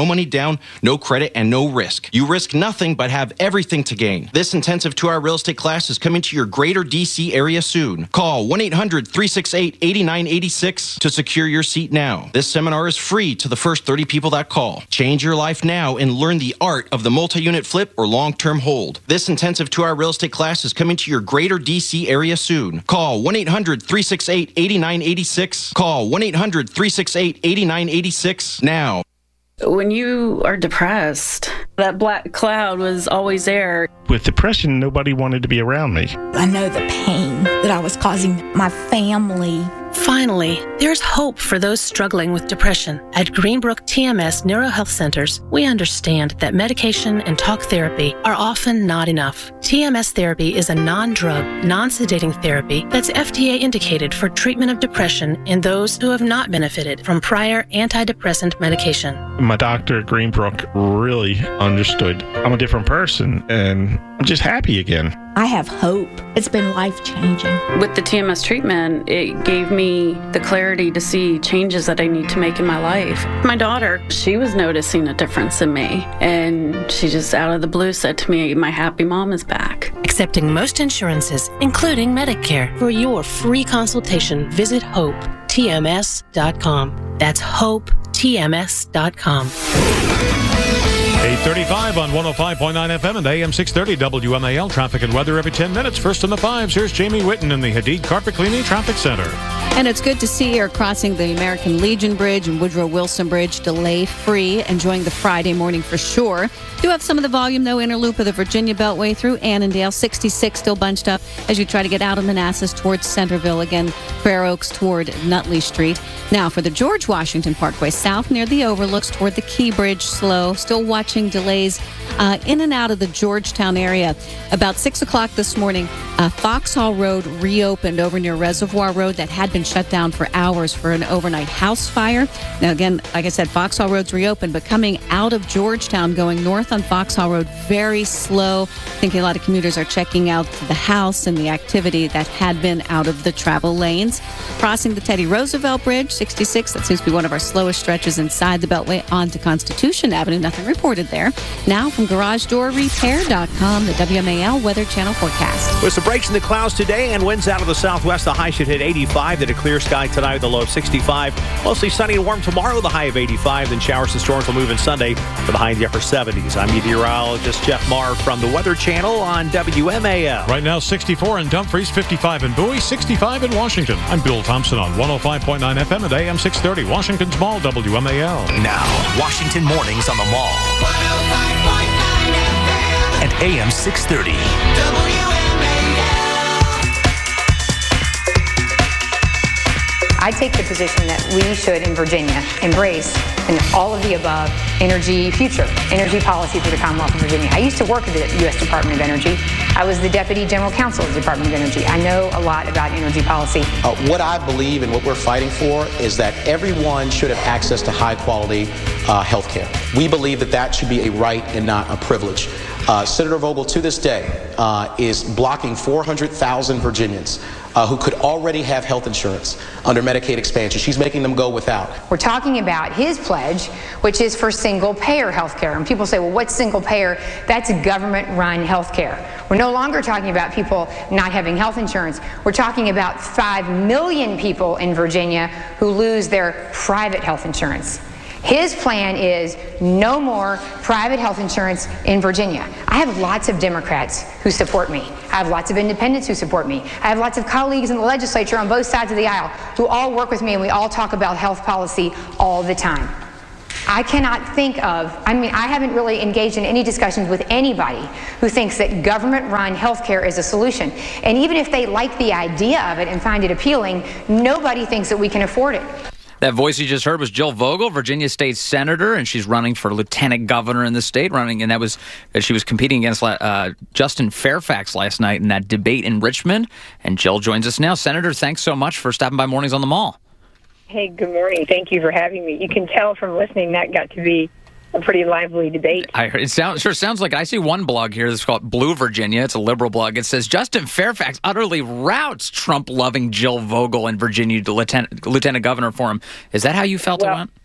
no money down, no credit, and no risk. You risk nothing but have everything to gain. This intensive two-hour real estate class is coming to your greater D C area soon. Call one eight hundred, three six eight, eight nine eight six to secure your seat now. This seminar is free to the first thirty people that call. Change your life now and learn the art of the multi-unit flip or long-term hold. This intensive two-hour real estate class is coming to your greater D C area soon. Call one eight hundred, three six eight, eight nine eight six. Call one eight hundred, three six eight, eight nine eight six now. When you are depressed, that black cloud was always there. With depression, nobody wanted to be around me. I know the pain that I was causing my family. Finally, there's hope for those struggling with depression. At Greenbrook T M S Neurohealth Centers, we understand that medication and talk therapy are often not enough. T M S therapy is a non-drug, non-sedating therapy that's F D A indicated for treatment of depression in those who have not benefited from prior antidepressant medication. My doctor at Greenbrook really understood I'm a different person, and I'm just happy again. I have hope. It's been life-changing. With the T M S treatment, it gave me the clarity to see changes that I need to make in my life. My daughter, she was noticing a difference in me, and she just out of the blue said to me, my happy mom is back. Accepting most insurances, including Medicare. For your free consultation, visit hope T M S dot com. That's hope T M S dot com. eight thirty-five on one oh five point nine F M and A M six thirty W M A L. Traffic and weather every ten minutes. First in the fives, here's Jamie Whitten in the Hadid Carpet Cleaning Traffic Center. And it's good to see you're crossing the American Legion Bridge and Woodrow Wilson Bridge delay-free, enjoying the Friday morning for sure. Do have some of the volume, though, inner loop of the Virginia Beltway through Annandale. sixty-six still bunched up as you try to get out of Manassas towards Centerville. Again, Fair Oaks toward Nutley Street. Now for the George Washington Parkway south near the overlooks toward the Key Bridge, slow. Still watching delays uh, in and out of the Georgetown area. About six o'clock this morning, uh, Foxhall Road reopened over near Reservoir Road that had been shut down for hours for an overnight house fire. Now, again, like I said, Foxhall Road's reopened, but coming out of Georgetown, going north on Foxhall Road, very slow. I think a lot of commuters are checking out the house and the activity that had been out of the travel lanes. Crossing the Teddy Roosevelt Bridge, sixty-six, that seems to be one of our slowest stretches inside the Beltway onto Constitution Avenue. Nothing reported there. Now from Garage Door Repair dot com, the W M A L Weather Channel forecast. With some breaks in the clouds today and winds out of the southwest, the high should hit eighty-five. Then a clear sky tonight with a low of sixty-five. Mostly sunny and warm tomorrow, the high of eighty-five. Then showers and storms will move in Sunday with a high in the upper seventies. I'm meteorologist Jeff Marr from the Weather Channel on W M A L. Right now, sixty-four in Dumfries, fifty-five in Bowie, sixty-five in Washington. I'm Bill Thompson on one oh five point nine F M and A M six thirty, Washington's Mall, W M A L. Now, Washington Mornings on the Mall. one oh five point nine F M and A M six thirty. W M A L. I take the position that we should, in Virginia, embrace an all of the above energy future, energy policy for the Commonwealth of Virginia. I used to work at the U S Department of Energy. I was the Deputy General Counsel of the Department of Energy. I know a lot about energy policy. Uh, what I believe and what we're fighting for is that everyone should have access to high-quality uh, health care. We believe that that should be a right and not a privilege. Uh, Senator Vogel, to this day, uh, is blocking four hundred thousand Virginians uh, who could already have health insurance under Medicaid expansion. She's making them go without. We're talking about his pledge, which is for single-payer health care. And people say, well, what's single-payer? That's government-run health care. We're no longer talking about people not having health insurance. We're talking about five million people in Virginia who lose their private health insurance. His plan is no more private health insurance in Virginia. I have lots of Democrats who support me. I have lots of independents who support me. I have lots of colleagues in the legislature on both sides of the aisle who all work with me, and we all talk about health policy all the time. I cannot think of, I mean, I haven't really engaged in any discussions with anybody who thinks that government-run health care is a solution. And even if they like the idea of it and find it appealing, nobody thinks that we can afford it. That voice you just heard was Jill Vogel, Virginia State Senator, and she's running for lieutenant governor in the state. Running, and that was she was competing against uh, Justin Fairfax last night in that debate in Richmond. And Jill joins us now. Senator, thanks so much for stopping by Mornings on the Mall. Hey, good morning. Thank you for having me. You can tell from listening that got to be a pretty lively debate. I heard, it sounds sure sounds like I see one blog here that's called Blue Virginia. It's a liberal blog. It says Justin Fairfax utterly routs Trump-loving Jill Vogel in Virginia to lieutenant, lieutenant governor for him. Is that how you felt well, it went?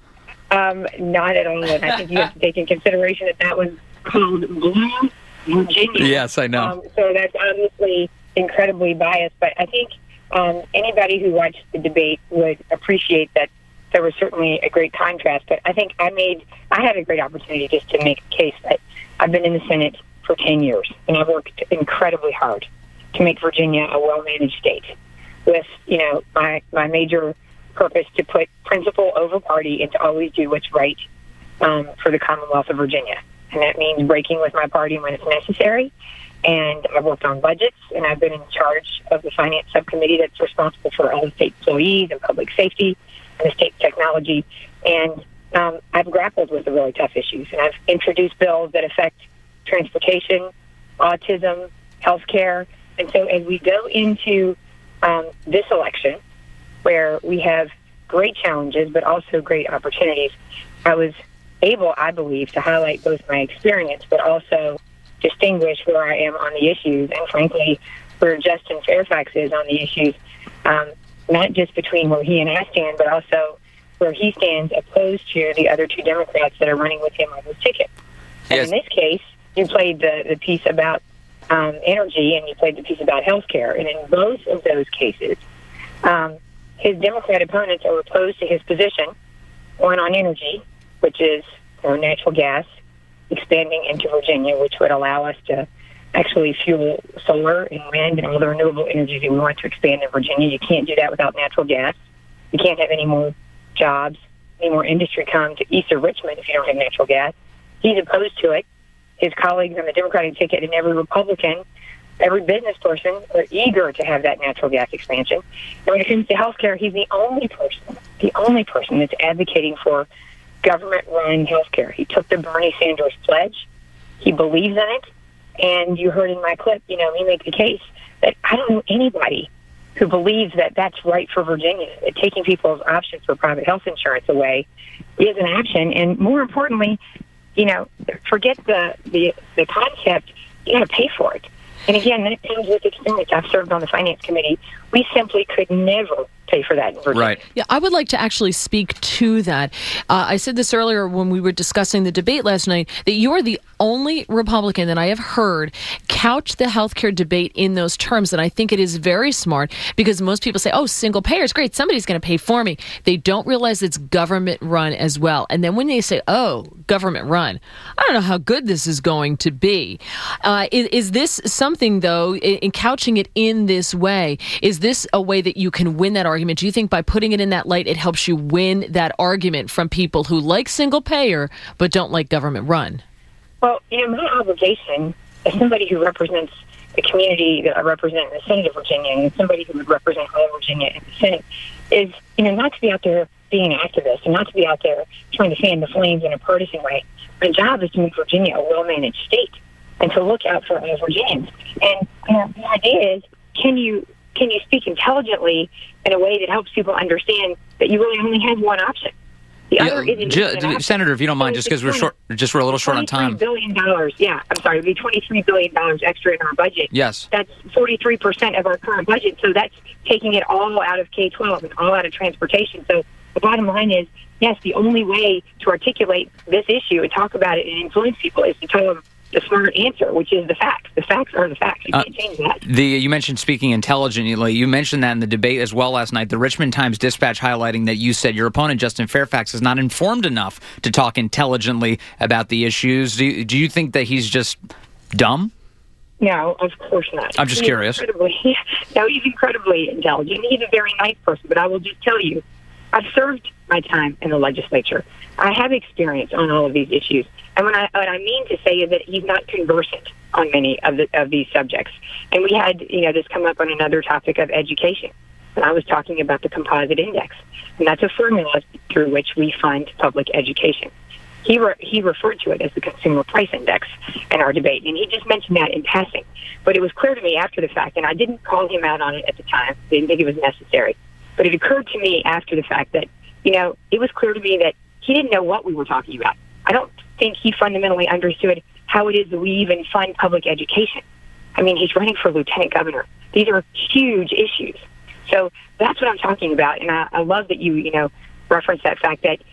Um, not at all. And I think you have to take in consideration that that was called Blue Virginia. Yes, I know. Um, so that's obviously incredibly biased. But I think um, anybody who watched the debate would appreciate that there was certainly a great contrast. But I think I made, I had a great opportunity just to make a case that I've been in the Senate for ten years, and I've worked incredibly hard to make Virginia a well-managed state with, you know, my, my major purpose to put principle over party and to always do what's right um, for the Commonwealth of Virginia. And that means breaking with my party when it's necessary. And I've worked on budgets, and I've been in charge of the finance subcommittee that's responsible for all the state employees and public safety and the state technology. And um, I've grappled with the really tough issues. And I've introduced bills that affect transportation, autism, healthcare. And so as we go into um, this election, where we have great challenges but also great opportunities, I was able, I believe, to highlight both my experience but also distinguish where I am on the issues and, frankly, where Justin Fairfax is on the issues, um, not just between where he and I stand, but also where he stands opposed to the other two Democrats that are running with him on this ticket. And Yes. in this case, you played the, the piece about um, energy and you played the piece about health care. And in both of those cases, um, his Democrat opponents are opposed to his position, one on energy, which is you know, natural gas, expanding into Virginia, which would allow us to actually fuel solar and wind and all the renewable energies that we want to expand in Virginia. You can't do that without natural gas. You can't have any more jobs, any more industry come to east of Richmond if you don't have natural gas. He's opposed to it. His colleagues on the Democratic ticket and every Republican, every business person are eager to have that natural gas expansion. And when it comes to health care, he's the only person, the only person that's advocating for government-run health care. He took the Bernie Sanders pledge. He believes in it. And you heard in my clip, you know, me make the case that I don't know anybody who believes that that's right for Virginia, that taking people's options for private health insurance away is an option. And more importantly, you know, forget the, the, the concept, you got to pay for it. And again, that comes with experience. I've served on the finance committee. We simply could never pay for that in Virginia. Right. Yeah, I would like to actually speak to that. Uh, I said this earlier when we were discussing the debate last night, that you're the only Republican that I have heard couch the healthcare debate in those terms. And I think it is very smart because most people say, oh, single payer is great. Somebody's going to pay for me. They don't realize it's government run as well. And then when they say, oh, government run, I don't know how good this is going to be. Uh, is, is this something, though, in, in couching it in this way, is this a way that you can win that argument? Do you think by putting it in that light, it helps you win that argument from people who like single payer but don't like government run? Well, you know, my obligation as somebody who represents the community that I represent in the Senate of Virginia and somebody who would represent all of Virginia in the Senate is, you know, not to be out there being an activist and not to be out there trying to fan the flames in a partisan way. My job is to make Virginia a well-managed state and to look out for all Virginians. And you know, the idea is, can you can you speak intelligently in a way that helps people understand that you really only have one option? The other Yeah, isn't Ju- even an option. Senator, if you don't mind, just because we're short, just we're a little short on time. twenty-three billion dollars, yeah, I'm sorry, it would be twenty-three billion dollars extra in our budget. Yes. That's forty-three percent of our current budget, so that's taking it all out of K twelve and all out of transportation. So the bottom line is, yes, the only way to articulate this issue and talk about it and influence people is to tell them the smart answer, which is the facts. The facts are the facts. You can't uh, change that. The you mentioned speaking intelligently. You mentioned that in the debate as well last night. The Richmond Times-Dispatch highlighting that you said your opponent, Justin Fairfax, is not informed enough to talk intelligently about the issues. Do you, do you think that he's just dumb? No, of course not. I'm just he's curious. Incredibly, no, he's incredibly intelligent. He's a very nice person, but I will just tell you, I've served my time in the legislature. I have experience on all of these issues. And when I, what I mean to say is that he's not conversant on many of, the, of these subjects. And we had, you know, this come up on another topic of education. And I was talking about the composite index. And that's a formula through which we fund public education. He re- he referred to it as the consumer price index in our debate. And he just mentioned that in passing. But it was clear to me after the fact, and I didn't call him out on it at the time. Didn't think it was necessary. But it occurred to me after the fact that, you know, it was clear to me that he didn't know what we were talking about. I don't think he fundamentally understood how it is that we even fund public education. I mean, he's running for lieutenant governor. These are huge issues. So that's what I'm talking about. And I, I love that you, you know, reference that fact that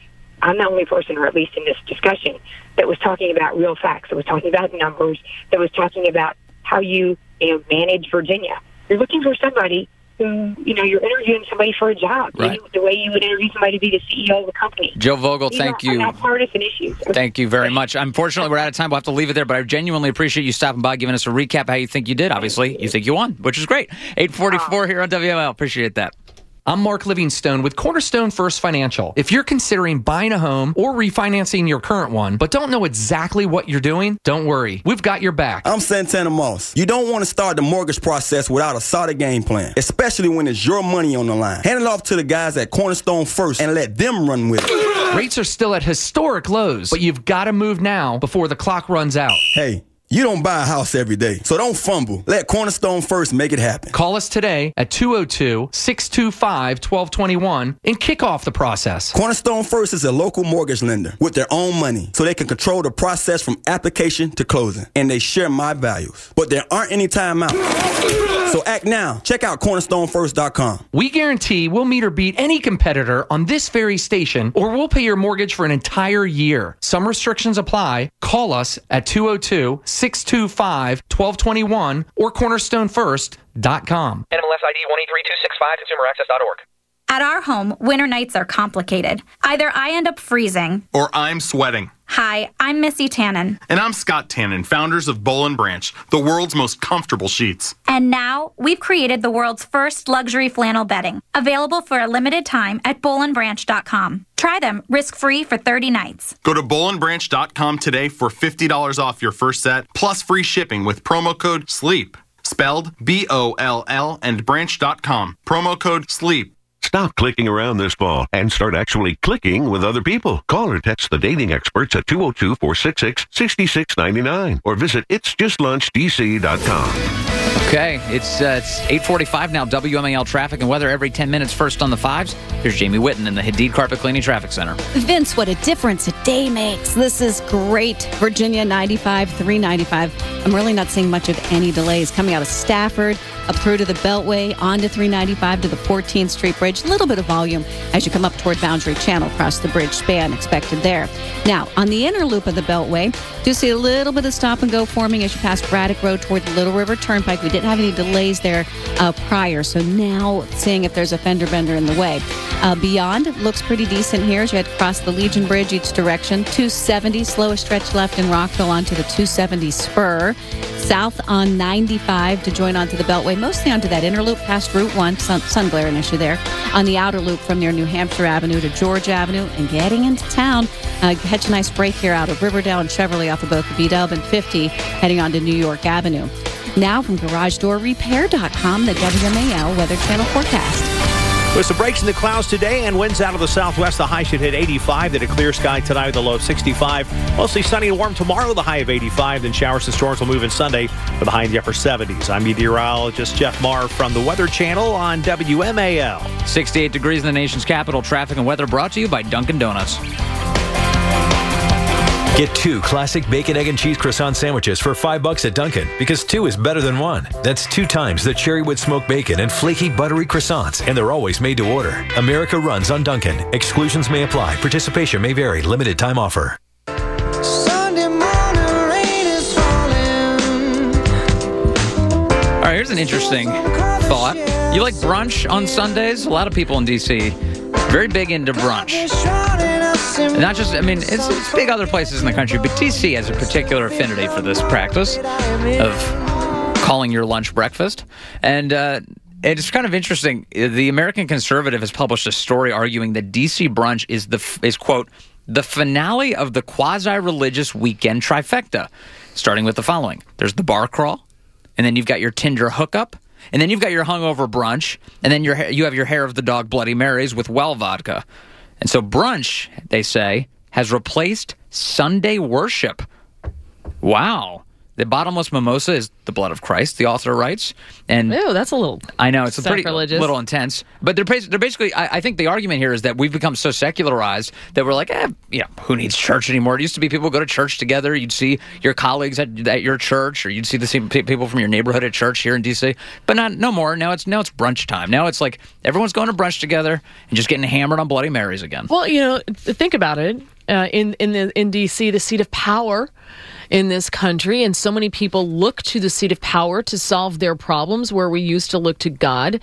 I'm the only person, or at least in this discussion, that was talking about real facts, that was talking about numbers, that was talking about how you, you know, manage Virginia. You're looking for somebody who, you know, you're interviewing somebody for a job, Right. the way you would interview somebody to be the C E O of a company. Joe Vogel, These thank are, you. Are not partisan issues. Thank you very much. Unfortunately, we're out of time. We'll have to leave it there, but I genuinely appreciate you stopping by, giving us a recap of how you think you did. Obviously, you think you won, which is great. eight forty-four here on W M L. Appreciate that. I'm Mark Livingstone with Cornerstone First Financial. If you're considering buying a home or refinancing your current one, but don't know exactly what you're doing, don't worry. We've got your back. I'm Santana Moss. You don't want to start the mortgage process without a solid game plan, especially when it's your money on the line. Hand it off to the guys at Cornerstone First and let them run with it. Rates are still at historic lows, but you've got to move now before the clock runs out. Hey, you don't buy a house every day, so don't fumble. Let Cornerstone First make it happen. Call us today at two oh two, six two five, one two two one and kick off the process. Cornerstone First is a local mortgage lender with their own money, so they can control the process from application to closing. And they share my values. But there aren't any timeouts. So act now. Check out cornerstone first dot com. We guarantee we'll meet or beat any competitor on this very station, or we'll pay your mortgage for an entire year. Some restrictions apply. Call us at two oh two, six two five, one two two one or cornerstone first dot com. N M L S I D one eight three two six five, consumer access dot org. At our home, winter nights are complicated. Either I end up freezing, or I'm sweating. Hi, I'm Missy Tannen. And I'm Scott Tannen, founders of Boll and Branch, the world's most comfortable sheets. And now, we've created the world's first luxury flannel bedding, available for a limited time at boll and branch dot com. Try them risk-free for thirty nights. Go to boll and branch dot com today for fifty dollars off your first set, plus free shipping with promo code SLEEP. Spelled B O L L and branch dot com. Promo code SLEEP. Stop clicking around this fall and start actually clicking with other people. Call or text the dating experts at two oh two, four six six, six six nine nine or visit its just lunch d c dot com. Okay, it's uh, it's eight forty-five now. W M A L traffic and weather every ten minutes. First on the fives. Here's Jamie Whitten in the Hadid Carpet Cleaning Traffic Center. Vince, what a difference a day makes. This is great. Virginia ninety-five, three ninety-five. I'm really not seeing much of any delays coming out of Stafford, up through to the Beltway, on to three ninety-five to the fourteenth Street Bridge. A little bit of volume as you come up toward Boundary Channel across the bridge span expected there. Now, on the inner loop of the Beltway, do see a little bit of stop and go forming as you pass Braddock Road toward the Little River Turnpike. We didn't have any delays there uh, prior, so now seeing if there's a fender bender in the way. Uh, beyond, it looks pretty decent here as you head across the Legion Bridge each direction. two seventy, slowest stretch left in Rockville onto the two seventy spur. South on ninety-five to join onto the Beltway, mostly onto that inner loop past Route one. Sun, sun glare an issue there. On the outer loop from near New Hampshire Avenue to George Avenue and getting into town. Uh, catch a nice break here out of Riverdale and Chevrolet off of both the B-Dub and fifty heading on to New York Avenue. Now from garage door repair dot com, the W M A L Weather Channel forecast. With some breaks in the clouds today and winds out of the southwest, the high should hit eighty-five. Then a clear sky tonight with a low of sixty-five. Mostly sunny and warm tomorrow with a high of eighty-five. Then showers and storms will move in Sunday with a high in the upper seventies. I'm meteorologist Jeff Marr from the Weather Channel on W M A L. sixty-eight degrees in the nation's capital. Traffic and weather brought to you by Dunkin' Donuts. Get two classic bacon, egg, and cheese croissant sandwiches for five bucks at Dunkin', because two is better than one. That's two times the cherrywood smoked bacon and flaky, buttery croissants, and they're always made to order. America runs on Dunkin'. Exclusions may apply. Participation may vary. Limited time offer. All right, here's an interesting thought. You like brunch on Sundays? A lot of people in D C very big into brunch. And not just, I mean, it's, it's big other places in the country, but D C has a particular affinity for this practice of calling your lunch breakfast. And uh, it's kind of interesting. The American Conservative has published a story arguing that D C brunch is, the is quote, the finale of the quasi-religious weekend trifecta, starting with the following. There's the bar crawl, and then you've got your Tinder hookup, and then you've got your hungover brunch, and then your, you have your hair of the dog Bloody Marys with well vodka. And so brunch, they say, has replaced Sunday worship. Wow. The bottomless mimosa is the blood of Christ, the author writes. And Ew, that's a little I know, it's a pretty sacrilegious. little intense. But they're, they're basically, I, I think the argument here is that we've become so secularized that we're like, eh, you know, who needs church anymore? It used to be people would go to church together. You'd see your colleagues at, at your church, or you'd see the same people from your neighborhood at church here in D C. But not no more. Now it's now it's brunch time. Now it's like everyone's going to brunch together and just getting hammered on Bloody Marys again. Well, you know, think about it. Uh, in in the in D C, the seat of power in this country, and so many people look to the seat of power to solve their problems where we used to look to God.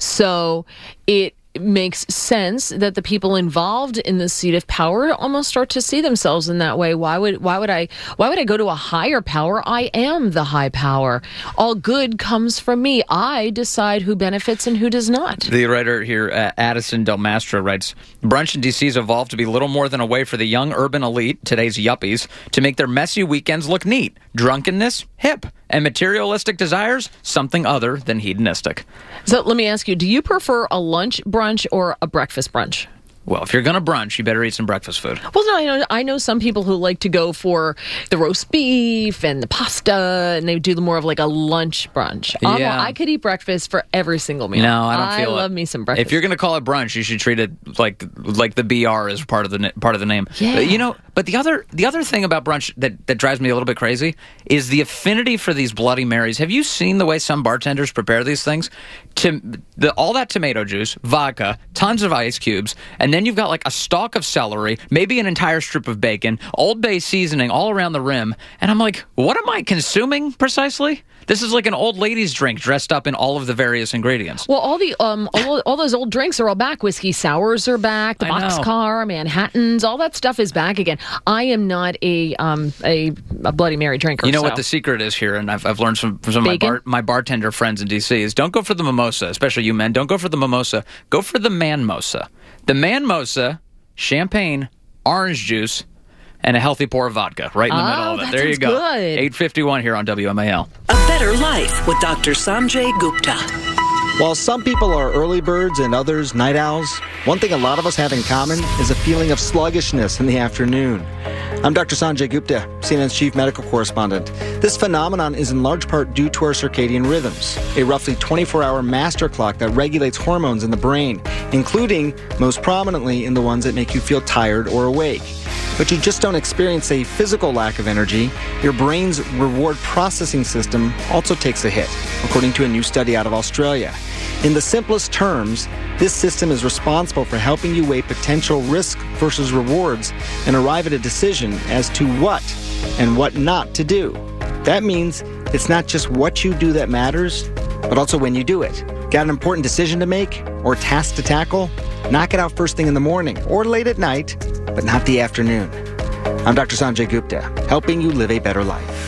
So it makes sense that the people involved in the seat of power almost start to see themselves in that way. Why would why would I why would I go to a higher power? I am the high power. All good comes from me. I decide who benefits and who does not. The writer here, uh, Addison Del Mastro, writes, brunch in D C has evolved to be little more than a way for the young urban elite, today's yuppies, to make their messy weekends look neat. Drunkenness, hip. And materialistic desires, something other than hedonistic. So let me ask you, do you prefer a lunch brunch or a breakfast brunch? Well, if you're going to brunch, you better eat some breakfast food. Well, no, I know, I know some people who like to go for the roast beef and the pasta, and they do more of like a lunch brunch. Um, Yeah. I could eat breakfast for every single meal. No, I don't feel it. I love me some breakfast. If you're going to call it brunch, you should treat it like like the B R is part of the na- part of the name. Yeah. But, you know, but the other the other thing about brunch that, that drives me a little bit crazy is the affinity for these Bloody Marys. Have you seen the way some bartenders prepare these things? To the all that tomato juice, vodka, tons of ice cubes, and then you've got like a stalk of celery, maybe an entire strip of bacon, Old Bay seasoning all around the rim, and I'm like, what am I consuming precisely? This is like an old lady's drink dressed up in all of the various ingredients. Well, all the um, all, all those old drinks are all back. Whiskey sours are back. The I know. boxcar, Manhattans, all that stuff is back again. I am not a um a, a Bloody Mary drinker. You know so. what the secret is here, and I've, I've learned from, from some of my, Bacon? bar, my bartender friends in D C is don't go for the mimosa, especially you men. Don't go for the mimosa. Go for the man-mosa. The man-mosa, champagne, orange juice, and a healthy pour of vodka right in the Oh, middle of it. that There you sounds go. good. eight fifty-one here on W M A L. A Better Life with Doctor Sanjay Gupta. While some people are early birds and others night owls, one thing a lot of us have in common is a feeling of sluggishness in the afternoon. I'm Doctor Sanjay Gupta, C N N's chief medical correspondent. This phenomenon is in large part due to our circadian rhythms, a roughly twenty-four hour master clock that regulates hormones in the brain, including, most prominently, in the ones that make you feel tired or awake. But you just don't experience a physical lack of energy. Your brain's reward processing system also takes a hit, according to a new study out of Australia. In the simplest terms, this system is responsible for helping you weigh potential risk versus rewards and arrive at a decision as to what and what not to do. That means it's not just what you do that matters, but also when you do it. Got an important decision to make or task to tackle? Knock it out first thing in the morning or late at night, but not the afternoon. I'm Doctor Sanjay Gupta, helping you live a better life.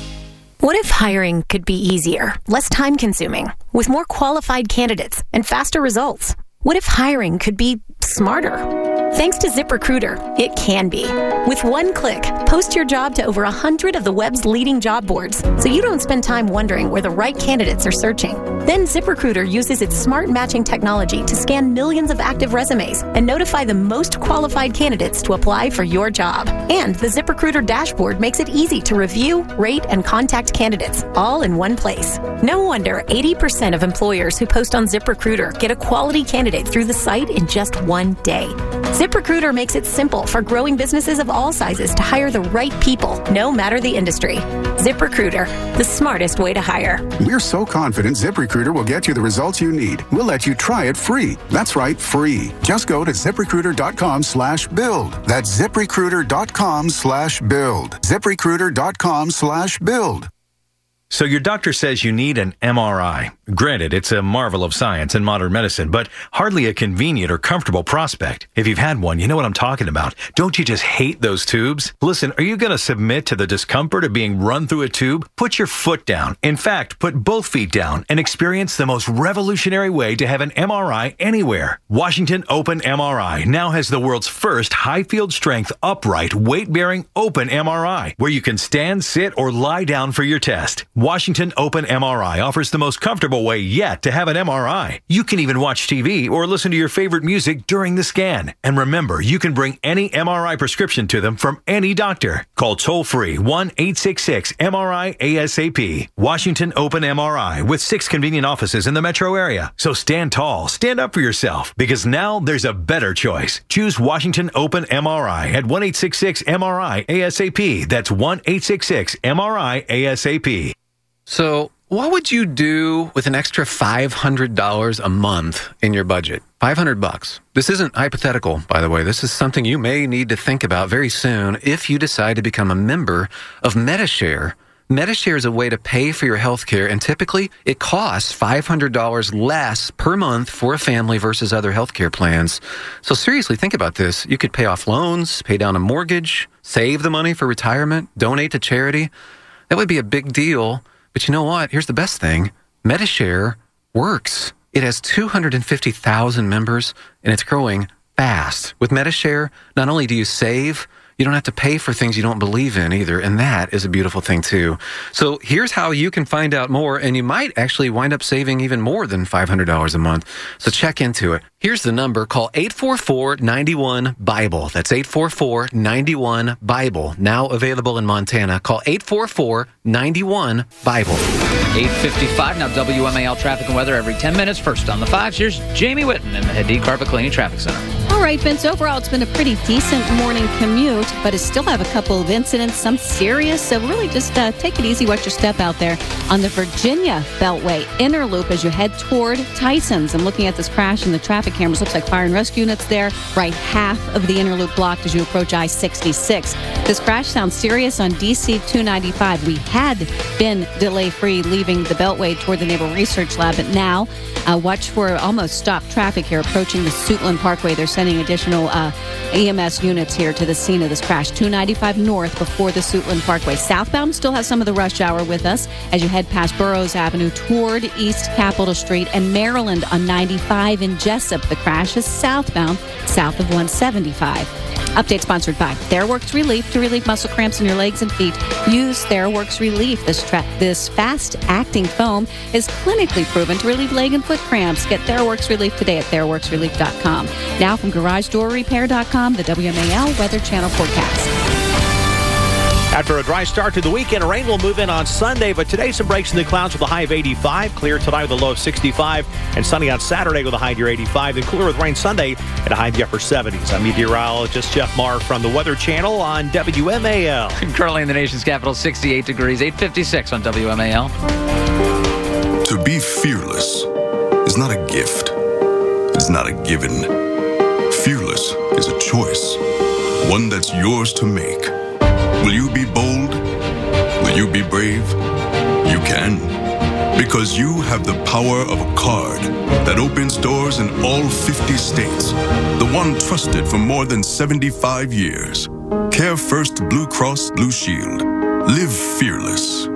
What if hiring could be easier, less time-consuming, with more qualified candidates and faster results? What if hiring could be smarter? Thanks to ZipRecruiter, it can be. With one click, post your job to over one hundred of the web's leading job boards, so you don't spend time wondering where the right candidates are searching. Then ZipRecruiter uses its smart matching technology to scan millions of active resumes and notify the most qualified candidates to apply for your job. And the ZipRecruiter dashboard makes it easy to review, rate, and contact candidates, all in one place. No wonder eighty percent of employers who post on ZipRecruiter get a quality candidate through the site in just one day. ZipRecruiter makes it simple for growing businesses of all sizes to hire the right people, no matter the industry. ZipRecruiter, the smartest way to hire. We're so confident ZipRecruiter will get you the results you need. We'll let you try it free. That's right, free. Just go to ZipRecruiter.com slash build. That's ZipRecruiter.com slash build. ZipRecruiter.com slash build. So your doctor says you need an M R I. Granted, it's a marvel of science and modern medicine, but hardly a convenient or comfortable prospect. If you've had one, you know what I'm talking about. Don't you just hate those tubes? Listen, are you going to submit to the discomfort of being run through a tube? Put your foot down. In fact, put both feet down and experience the most revolutionary way to have an M R I anywhere. Washington Open M R I now has the world's first high field strength, upright, weight-bearing open M R I, where you can stand, sit, or lie down for your test. Washington Open M R I offers the most comfortable terrible way yet to have an M R I. You can even watch T V or listen to your favorite music during the scan. And remember, you can bring any M R I prescription to them from any doctor. Call toll-free one eight six six M R I A S A P. Washington Open M R I with six convenient offices in the metro area. So stand tall, stand up for yourself, because now there's a better choice. Choose Washington Open M R I at one eight six six M R I A S A P. That's one eight six six M R I A S A P. So, what would you do with an extra five hundred dollars a month in your budget? five hundred bucks. This isn't hypothetical, by the way. This is something you may need to think about very soon if you decide to become a member of MediShare. MediShare is a way to pay for your health care, and typically it costs five hundred dollars less per month for a family versus other health care plans. So seriously, think about this. You could pay off loans, pay down a mortgage, save the money for retirement, donate to charity. That would be a big deal. But you know what? Here's the best thing. MediShare works. It has two hundred fifty thousand members, and it's growing fast. With MediShare, not only do you save, you don't have to pay for things you don't believe in either, and that is a beautiful thing too. So here's how you can find out more, and you might actually wind up saving even more than five hundred dollars a month. So check into it. Here's the number. Call eight four four, nine one, BIBLE. That's eight four four, nine one, BIBLE. Now available in Montana. Call eight four four, nine one, BIBLE. eight fifty-five, now W M A L traffic and weather every ten minutes. First on the fives, here's Jamie Whitten in the Hadid Carpet Cleaning Traffic Center. All right, Vince, overall it's been a pretty decent morning commute, but I still have a couple of incidents, some serious, so really just uh, take it easy, watch your step out there on the Virginia Beltway inner loop as you head toward Tyson's. I'm looking at this crash in the traffic cameras. Looks like fire and rescue units there, right half of the inner loop blocked as you approach I sixty-six. This crash sounds serious on D C two ninety-five. We had been delay-free leaving the Beltway toward the Naval Research Lab, but now uh, watch for almost stopped traffic here approaching the Suitland Parkway. They're sending additional uh, E M S units here to the scene of this crash. two ninety-five north before the Suitland Parkway. Southbound still has some of the rush hour with us as you head past Burroughs Avenue toward East Capitol Street, and Maryland on ninety-five in Jessup. The crash is southbound, south of one seventy-five. Update sponsored by TheraWorks Relief. To relieve muscle cramps in your legs and feet, use TheraWorks Relief. This, tra- this fast-acting foam is clinically proven to relieve leg and foot cramps. Get TheraWorks Relief today at theraworks relief dot com. Now from garage door repair dot com, the W M A L Weather Channel forecast. After a dry start to the weekend, rain will move in on Sunday, but today some breaks in the clouds with a high of eighty-five. Clear tonight with a low of sixty-five, and sunny on Saturday with a high near eighty-five. Then cooler with rain Sunday and a high in the upper seventies. I'm meteorologist Jeff Marr from the Weather Channel on W M A L. Currently in the nation's capital, sixty-eight degrees, eight fifty-six on W M A L. To be fearless is not a gift. It's not a given. Fearless is a choice, one that's yours to make. Will you be bold? Will you be brave? You can. Because you have the power of a card that opens doors in all fifty states. The one trusted for more than seventy-five years. Care First Blue Cross Blue Shield. Live fearless.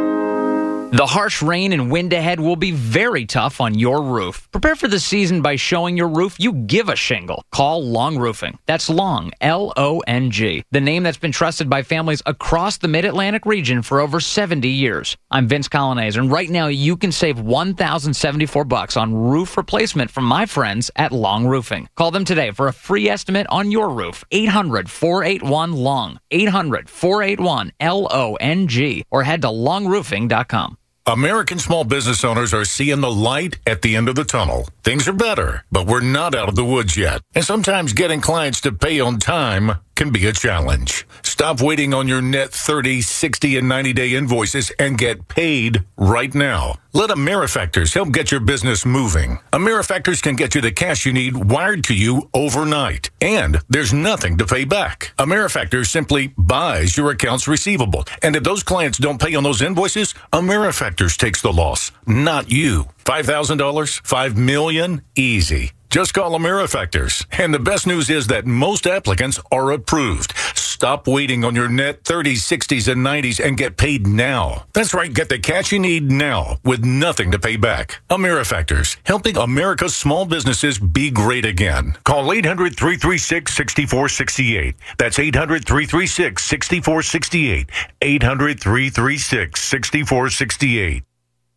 The harsh rain and wind ahead will be very tough on your roof. Prepare for the season by showing your roof you give a shingle. Call Long Roofing. That's Long, L O N G. The name that's been trusted by families across the Mid-Atlantic region for over seventy years. I'm Vince Colonnese, and right now you can save one thousand seventy-four bucks on roof replacement from my friends at Long Roofing. Call them today for a free estimate on your roof. eight hundred, four eight one, L O N G. eight hundred, four eight one, L O N G. Or head to long roofing dot com. American small business owners are seeing the light at the end of the tunnel. Things are better, but we're not out of the woods yet. And sometimes getting clients to pay on time can be a challenge. Stop waiting on your net thirty, sixty, and ninety-day invoices and get paid right now. Let AmeriFactors help get your business moving. AmeriFactors can get you the cash you need wired to you overnight. And there's nothing to pay back. AmeriFactors simply buys your accounts receivable. And if those clients don't pay on those invoices, AmeriFactors takes the loss, not you. five thousand dollars? five million dollars? Easy. Just call AmeriFactors. And the best news is that most applicants are approved. Stop waiting on your net thirties, sixties, and nineties and get paid now. That's right, get the cash you need now with nothing to pay back. AmeriFactors, helping America's small businesses be great again. Call eight hundred, three three six, six four six eight. That's eight hundred, three three six, six four six eight. eight hundred, three three six, six four six eight.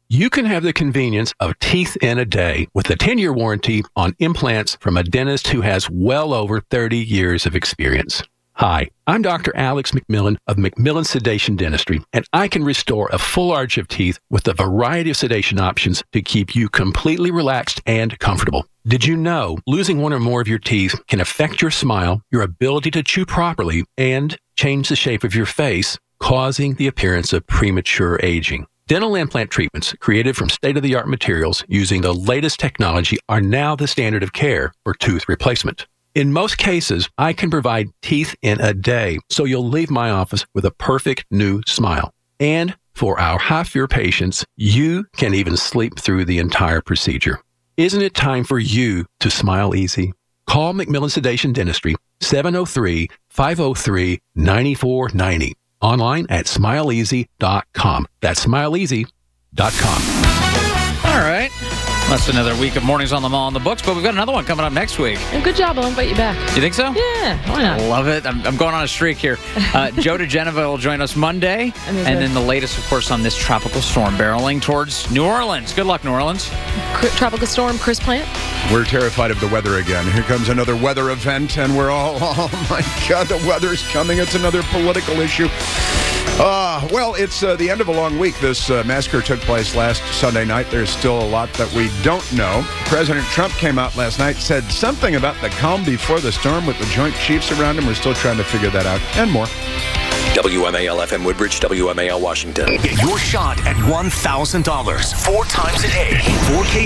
You can have the convenience of teeth in a day with a ten-year warranty on implants from a dentist who has well over thirty years of experience. Hi, I'm Doctor Alex McMillan of McMillan Sedation Dentistry, and I can restore a full arch of teeth with a variety of sedation options to keep you completely relaxed and comfortable. Did you know losing one or more of your teeth can affect your smile, your ability to chew properly, and change the shape of your face, causing the appearance of premature aging? Dental implant treatments created from state-of-the-art materials using the latest technology are now the standard of care for tooth replacement. In most cases, I can provide teeth in a day, so you'll leave my office with a perfect new smile. And for our high-fear patients, you can even sleep through the entire procedure. Isn't it time for you to smile easy? Call McMillan Sedation Dentistry, seven oh three, five oh three, nine four nine oh. Online at smile easy dot com. That's smile easy dot com. All right. That's another week of Mornings on the Mall in the books, but we've got another one coming up next week. And good job. I'll invite you back. You think so? Yeah, why not? I love it. I'm, I'm going on a streak here. Uh, Joe DeGenova will join us Monday. And, and then the latest, of course, on this tropical storm barreling towards New Orleans. Good luck, New Orleans. Tropical storm, Chris Plant. We're terrified of the weather again. Here comes another weather event, and we're all, oh my God, the weather's coming. It's another political issue. Uh, well, it's uh, the end of a long week. This uh, massacre took place last Sunday night. There's still a lot that we don't know. President Trump came out last night, said something about the calm before the storm with the Joint Chiefs around him. We're still trying to figure that out, and more. W M A L F M Woodbridge, W M A L Washington. Get your shot at one thousand dollars four times a day. four K